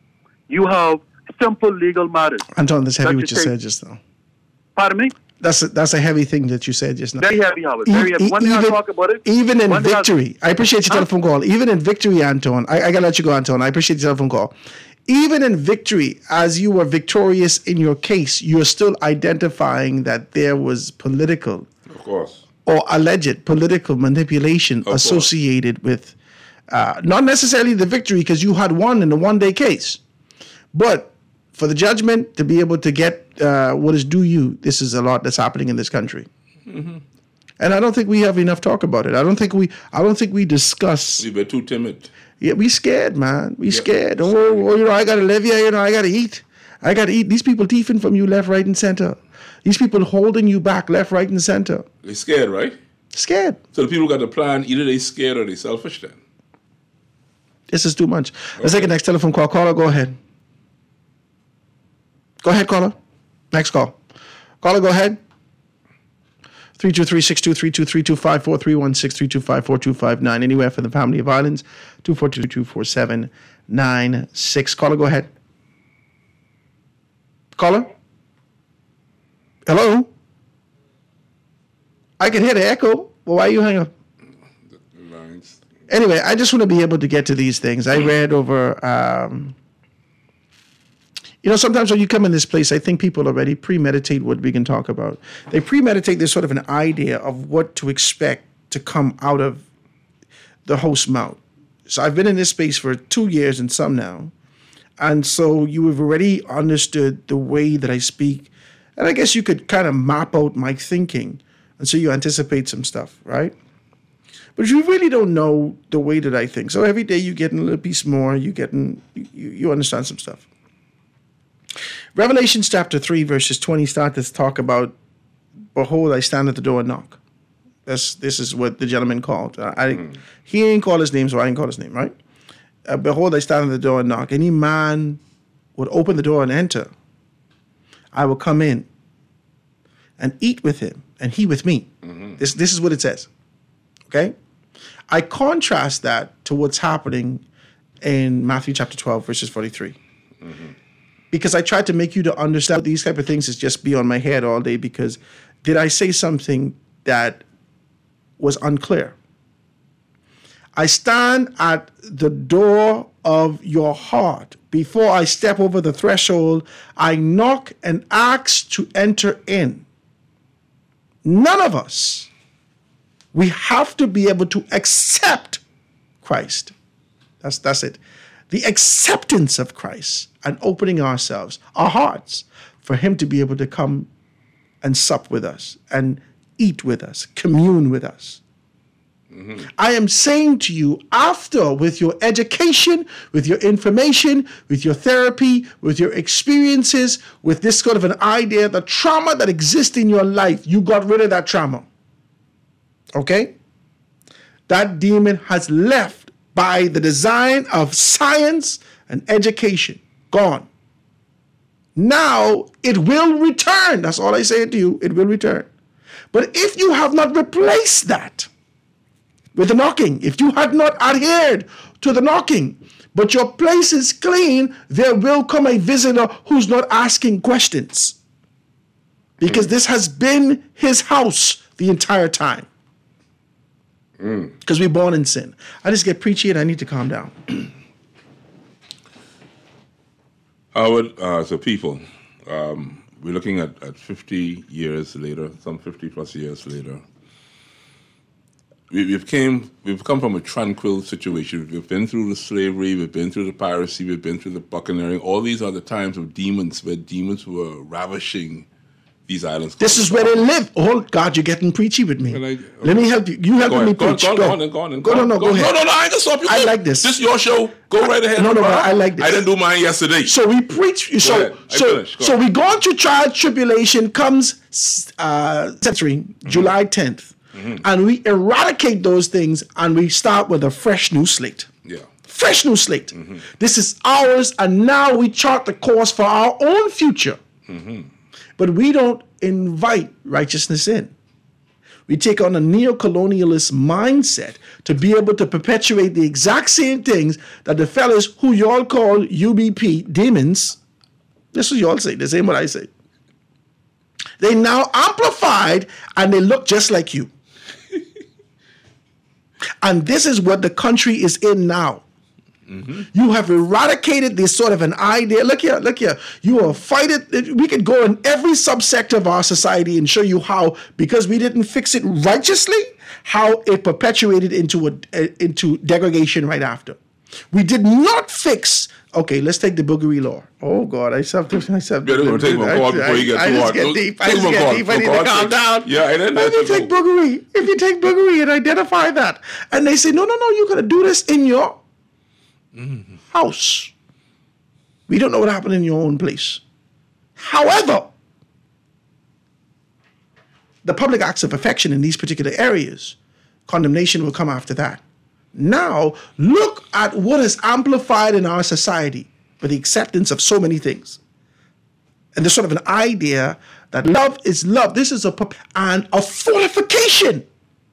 you have simple legal matters. Anton, that's heavy that what you take, said just now. Pardon me? That's a, that's a heavy thing that you said just now. Very heavy, Howard. Very E- heavy. One day I'll even, talk about it. Even in One day I'll- victory, I appreciate your Huh? telephone call. Even in victory, Anton, I, I gotta let you go, Anton. I appreciate your telephone call. Even in victory, as you were victorious in your case, you're still identifying that there was political, Of course. or alleged political manipulation course. associated with, uh, not necessarily the victory, because you had won in the one-day case, but for the judgment to be able to get uh, what is due you, this is a lot that's happening in this country. Mm-hmm. And I don't think we have enough talk about it. I don't think we. I don't think we discuss. We were too timid. Yeah, we scared, man. We Yeah, scared. Oh, oh, you know, I gotta live here. You know, I gotta eat. I gotta eat. These people thieving from you left, right, and center. These people holding you back left, right, and center. They scared, right? Scared. So the people got the plan. Either they scared or they selfish. Then This is too much. Let's take the next telephone call. Caller, go ahead. Go ahead, caller. Next call. Caller, go ahead. three two three, six two three two, three two five four, three one six, three two five, four two five nine. Anywhere for the family of islands. two four two, two four seven, nine six. Caller, go ahead. Caller? Hello? I can hear the echo. Well, why you hang up? Anyway, I just want to be able to get to these things. I read over, um, you know, sometimes when you come in this place, I think people already premeditate what we can talk about. They premeditate this sort of an idea of what to expect to come out of the host mouth. So I've been in this space for two years and some now. And so you have already understood the way that I speak. And I guess you could kind of map out my thinking. And so you anticipate some stuff, right? But you really don't know the way that I think. So every day you're getting a little piece more. You're getting, you, you understand some stuff. Revelation chapter three, verses twenty start to talk about, behold, I stand at the door and knock. That's, this is what the gentleman called. Uh, I, mm. He didn't call his name, so I didn't call his name, right? Uh, behold, I stand at the door and knock. Any man would open the door and enter. I will come in and eat with him, and he with me. Mm-hmm. This, this is what it says. Okay? I contrast that to what's happening in Matthew chapter twelve, verses forty-three. Mm-hmm. Because I tried to make you to understand these type of things is just be on my head all day, because did I say something that was unclear? I stand at the door of your heart. Before I step over the threshold, I knock and ask to enter in. None of us, we have to be able to accept Christ. That's, that's it. The acceptance of Christ and opening ourselves, our hearts, for him to be able to come and sup with us and eat with us, commune with us. Mm-hmm. I am saying to you, after, with your education, with your information, with your therapy, with your experiences, with this sort of an idea, the trauma that exists in your life, you got rid of that trauma. Okay? That demon has left by the design of science and education. Gone. Now it will return. That's all I say to you. It will return. But if you have not replaced that with the knocking, if you had not adhered to the knocking, but your place is clean, there will come a visitor who's not asking questions. Because this has been his house the entire time. Because mm. we're born in sin. I just get preachy and I need to calm down. Howard, uh, so people, um, we're looking at, at fifty years later, some fifty plus years later. We, we've came, we've come from a tranquil situation. We've been through the slavery, we've been through the piracy, we've been through the buccaneering. All these are the times of demons, where demons were ravishing these islands. This is where they live. Oh, God, you're getting preachy with me. I, okay. Let me help you. You helping me preach. Go, go, go on and go on and go. Go, no, no, go, go ahead. No, no, no, I ain't gonna stop you. I like this. This is your show. Go right ahead. No, no, no, I like this. I didn't do mine yesterday. So we preach. So, so, so we go into trial tribulation, comes uh, century, mm-hmm. July tenth, mm-hmm. and we eradicate those things, and we start with a fresh new slate. Yeah. Fresh new slate. Mm-hmm. This is ours, and now we chart the course for our own future. Mm-hmm. But we don't invite righteousness in. We take on a neo-colonialist mindset to be able to perpetuate the exact same things that the fellas who y'all call U B P demons, this is y'all say, the same what I say. They now amplified and they look just like you. And this is what the country is in now. Mm-hmm. You have eradicated this sort of an idea. Look here, look here. You are fighting. We could go in every subsector of our society and show you how, because we didn't fix it righteously, how it perpetuated into a, a into degradation right after. We did not fix. Okay, let's take the boogery law. Oh God, I have to. I have to. Take one call before you get I, too I hard. just get deep. I just get deep. I need to calm down. Yeah, I didn't. If you take boogery, if you take boogery and identify that, and they say, no, no, no, you're gonna do this in your Mm-hmm. house. We don't know what happened in your own place. However, the public acts of affection in these particular areas, condemnation will come after that. Now, look at what is amplified in our society with the acceptance of so many things. And there's sort of an idea that love is love. This is a and a fortification.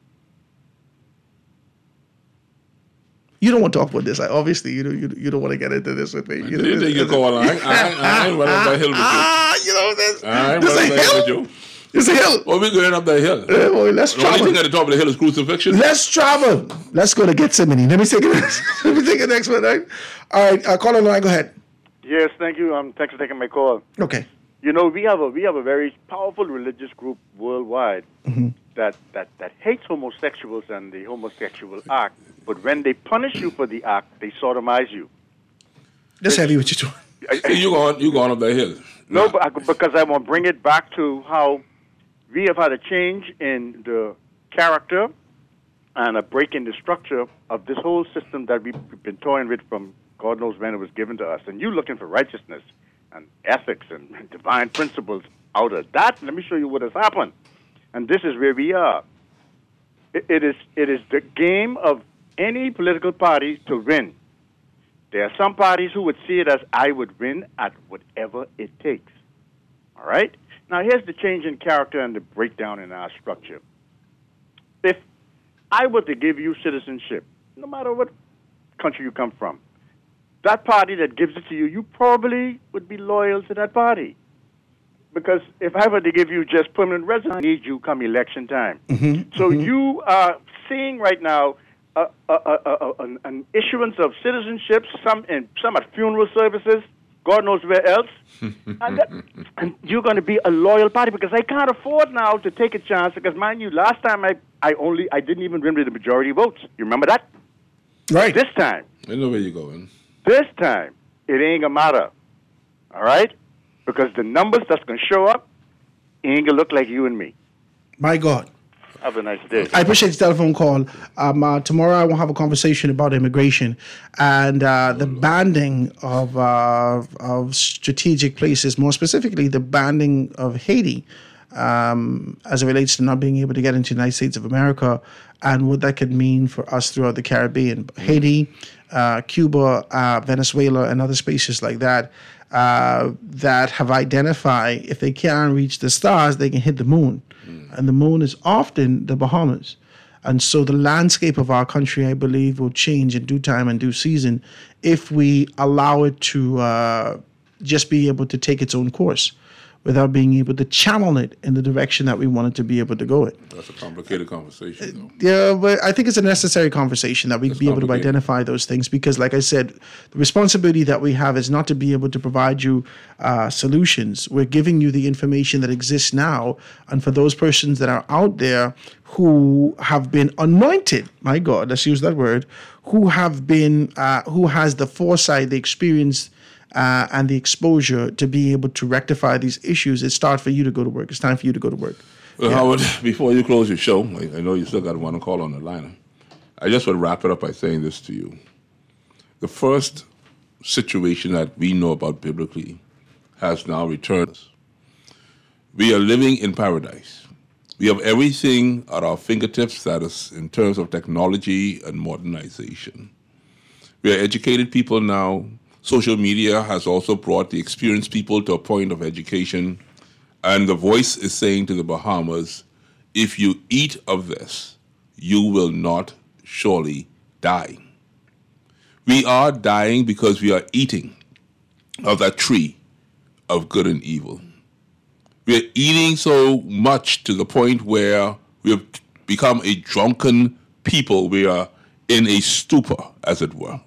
You don't want to talk about this. I, obviously, you don't, you, you don't want to get into this with me. You know, you think you go on. I ain't running up that hill with you. Ah, you know this. I ain't this running up that hill with you. It's a hill. Well, we're going up that hill. Uh, well, let's the travel. only thing at the top of the hill is crucifixion. Let's travel. Let's go to Gethsemane. Let me take it next. Let me take the next one. Right? All right, uh, call on the line. Go ahead. Yes, thank you. Um, thanks for taking my call. Okay. You know, we have a we have a very powerful religious group worldwide mm-hmm. that, that, that hates homosexuals and the homosexual act. But when they punish you for the act, they sodomize you. That's heavy what you're doing. you going you going up that hill? No, no. But I, because I want to bring it back to how we have had a change in the character and a break in the structure of this whole system that we've been toying with from God knows when it was given to us. And you looking for righteousness and ethics and divine principles out of that. Let me show you what has happened. And this is where we are. It, it is it is the game of any political party to win. There are some parties who would see it as I would win at whatever it takes. All right? Now, here's the change in character and the breakdown in our structure. If I were to give you citizenship, no matter what country you come from, that party that gives it to you, you probably would be loyal to that party. Because if I were to give you just permanent residence, I need you come election time. Mm-hmm. So mm-hmm. you are seeing right now uh, uh, uh, uh, an, an issuance of citizenship, some in, some at funeral services, God knows where else. and, that, and you're going to be a loyal party because I can't afford now to take a chance because, mind you, last time I, I only I didn't even win with the majority votes. You remember that? Right. This time. I know where you're going. This time, it ain't gonna matter. All right? Because the numbers that's gonna show up ain't gonna look like you and me. My God. Have a nice day. I appreciate the telephone call. Um, uh, tomorrow I will have a conversation about immigration and uh, the banding of uh, of strategic places, more specifically the banding of Haiti um, as it relates to not being able to get into the United States of America and what that could mean for us throughout the Caribbean. Mm-hmm. Haiti, uh, Cuba, uh, Venezuela, and other spaces like that uh, that have identified if they can't reach the stars, they can hit the moon. And the moon is often the Bahamas. And so the landscape of our country, I believe, will change in due time and due season if we allow it to uh, just be able to take its own course without being able to channel it in the direction that we want it to be able to go in. That's a complicated conversation, though. Yeah, but I think it's a necessary conversation that we be able to identify those things because, like I said, the responsibility that we have is not to be able to provide you uh, solutions. We're giving you the information that exists now, and for those persons that are out there who have been anointed, my God, let's use that word, who have been, uh, who has the foresight, the experience, Uh, and the exposure to be able to rectify these issues, it's time for you to go to work. It's time for you to go to work. Well, yeah. Howard, before you close your show, I, I know you still got one call on the line. I just would wrap it up by saying this to you. The first situation that we know about biblically has now returned. We are living in paradise. We have everything at our fingertips that is in terms of technology and modernization. We are educated people now. Social media has also brought the experienced people to a point of education. And the voice is saying to the Bahamas, if you eat of this, you will not surely die. We are dying because we are eating of that tree of good and evil. We are eating so much to the point where we have become a drunken people. We are in a stupor, as it were.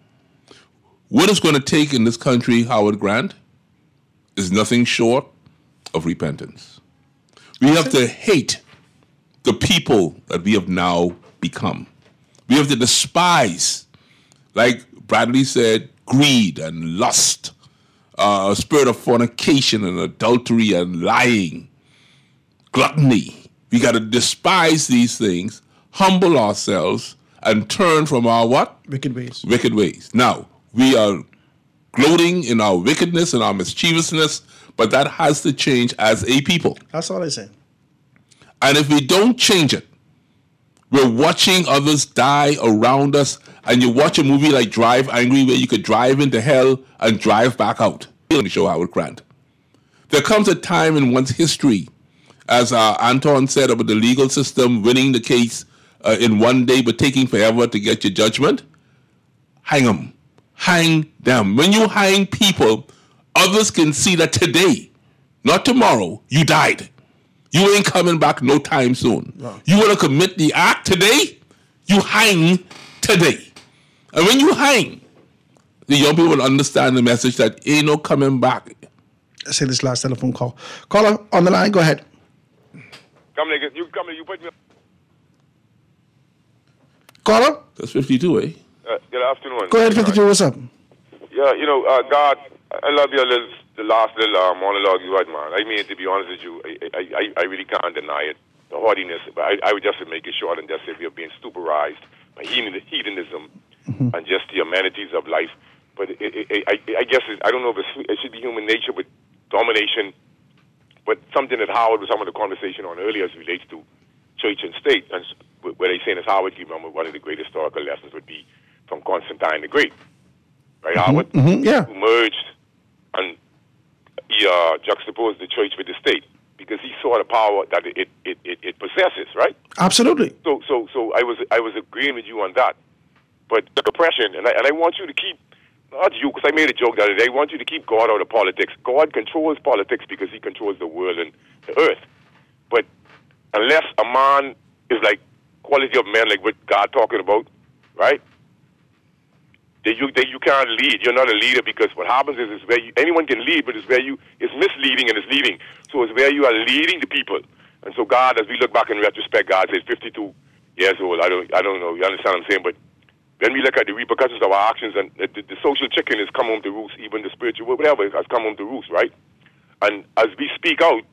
What it's going to take in this country, Howard Grant, is nothing short of repentance. We have to hate the people that we have now become. We have to despise, like Bradley said, greed and lust, uh, a spirit of fornication and adultery and lying, gluttony. We got to despise these things, humble ourselves, and turn from our what? Wicked ways. Wicked ways. Now, we are gloating in our wickedness and our mischievousness, but that has to change as a people. That's all I say. And if we don't change it, we're watching others die around us, and you watch a movie like Drive Angry where you could drive into hell and drive back out. Let me show Howard Grant. There comes a time in one's history, as uh, Anton said about the legal system, winning the case uh, in one day but taking forever to get your judgment. Hang them. Hang them. When you hang people, others can see that today, not tomorrow, you died. You ain't coming back no time soon. No. You want to commit the act today, you hang today. And when you hang, the young people will understand the message that ain't no coming back. Let's say this last telephone call. Caller on the line, go ahead. Come nigga, you come you put me. Caller? That's fifty-two, eh? Uh, good afternoon. Go ahead, fifty-two, what's up? Yeah, you know, uh, God, I love your little, the last little uh, monologue you had, man. I mean, to be honest with you, I, I, I really can't deny it, the haughtiness. But I, I would just make it short and just say we are being stuperized by hedonism mm-hmm. and just the amenities of life. But it, it, it, I, I guess it, I don't know if it's, it should be human nature with domination, but something that Howard was some of the conversation on earlier as it relates to church and state, and where they saying as Howard, you remember one of the great historical lessons would be from Constantine the Great, right, mm-hmm, Howard? Mm-hmm, yeah. Who merged and he uh, juxtaposed the church with the state. saw the power that it it, it, it possesses, right? Absolutely. So so so I was I was agreeing with you on that. But the oppression, and I, and I want you to keep, not you, because I made a joke the other day, I want you to keep God out of politics. God controls politics because he controls the world and the earth. But unless a man is like quality of man, like what God talking about, right? That you that you can't lead. You're not a leader because what happens is it's where you, anyone can lead, but it's where you it's misleading and it's leading. So it's where you are leading the people. And so God, as we look back in retrospect, God says fifty-two years old. I don't I don't know. You understand what I'm saying? But then we look at the repercussions of our actions, and the, the, the social chicken has come home to roost. Even the spiritual, whatever, has come home to roost, right? And as we speak out,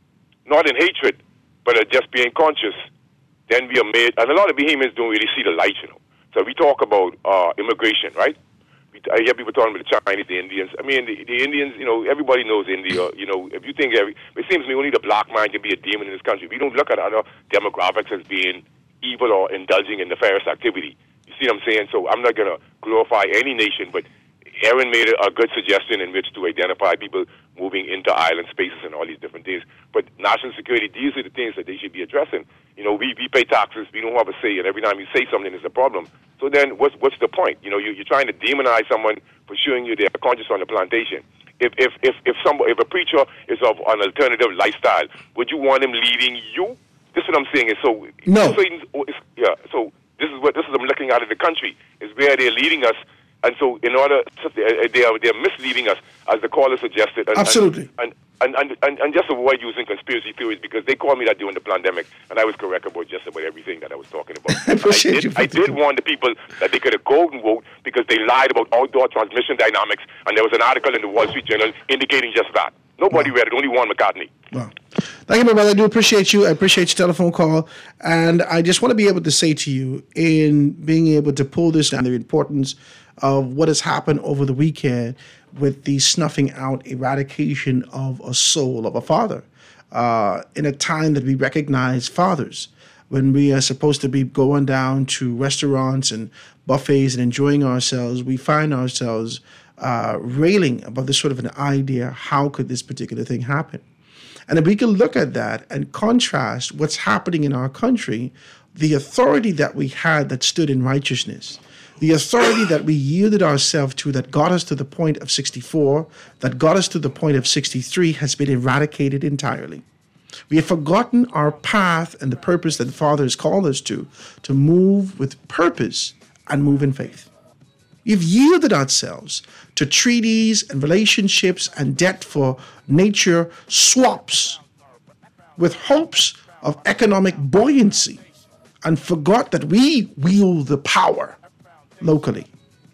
not in hatred, but just being conscious, then we are made. And a lot of behemoths don't really see the light, you know. So we talk about uh, immigration, right? We, I hear people talking about the Chinese, the Indians. I mean, the, the Indians, you know, everybody knows India. You know, if you think every, it seems to me only the black man can be a demon in this country. We don't look at other demographics as being evil or indulging in nefarious activity. You see what I'm saying? So I'm not going to glorify any nation, but Aaron made a, a good suggestion in which to identify people moving into island spaces and all these different things. But national security, these are the things that they should be addressing. You know, we, we pay taxes, we don't have a say, and every time you say something, it's a problem. So then what's what's the point? You know, you, you're trying to demonize someone for showing you they're conscious on the plantation. If if if if some if a preacher is of an alternative lifestyle, would you want him leading you? This is what I'm saying. Is so no. So, it's, yeah. So this is what this is I'm looking at in the country is where they're leading us. And so, in order, to, they are they are misleading us, as the caller suggested. And, Absolutely. And and, and, and and just avoid using conspiracy theories because they called me that during the pandemic, and I was correct about just about everything that I was talking about. I appreciate I did, you. I did warn the people that they could have golden vote because they lied about outdoor transmission dynamics, and there was an article in the Wall Street Journal indicating just that. Nobody wow. read it, only Warren McCartney. Wow. Thank you, my brother. I do appreciate you. I appreciate your telephone call. And I just want to be able to say to you, in being able to pull this down, the importance of what has happened over the weekend with the snuffing out, eradication of a soul, of a father, uh, in a time that we recognize fathers, when we are supposed to be going down to restaurants and buffets and enjoying ourselves, we find ourselves uh, railing about this sort of an idea, how could this particular thing happen? And if we can look at that and contrast what's happening in our country, the authority that we had that stood in righteousness, the authority that we yielded ourselves to that got us to the point of sixty-four, that got us to the point of sixty-three, has been eradicated entirely. We have forgotten our path and the purpose that the Father has called us to, to move with purpose and move in faith. We've yielded ourselves to treaties and relationships and debt for nature swaps with hopes of economic buoyancy and forgot that we wield the power locally.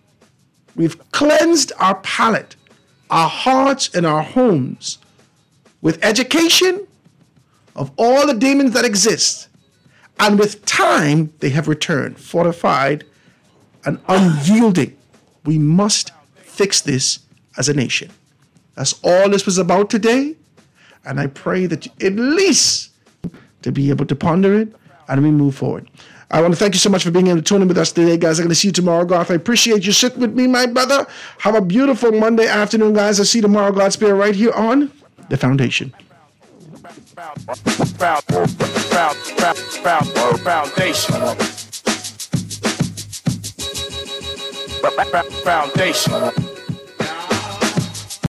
We've cleansed our palate, our hearts, and our homes with education of all the demons that exist. And with time, they have returned, fortified and unyielding. We must fix this as a nation. That's all this was about today. And I pray that you, at least to be able to ponder it and we move forward. I want to thank you so much for being able to tune in with us today, guys. I'm going to see you tomorrow, Garth. I appreciate you sitting with me, my brother. Have a beautiful Monday afternoon, guys. I'll see you tomorrow, God's Spirit, right here on The Foundation. Foundation.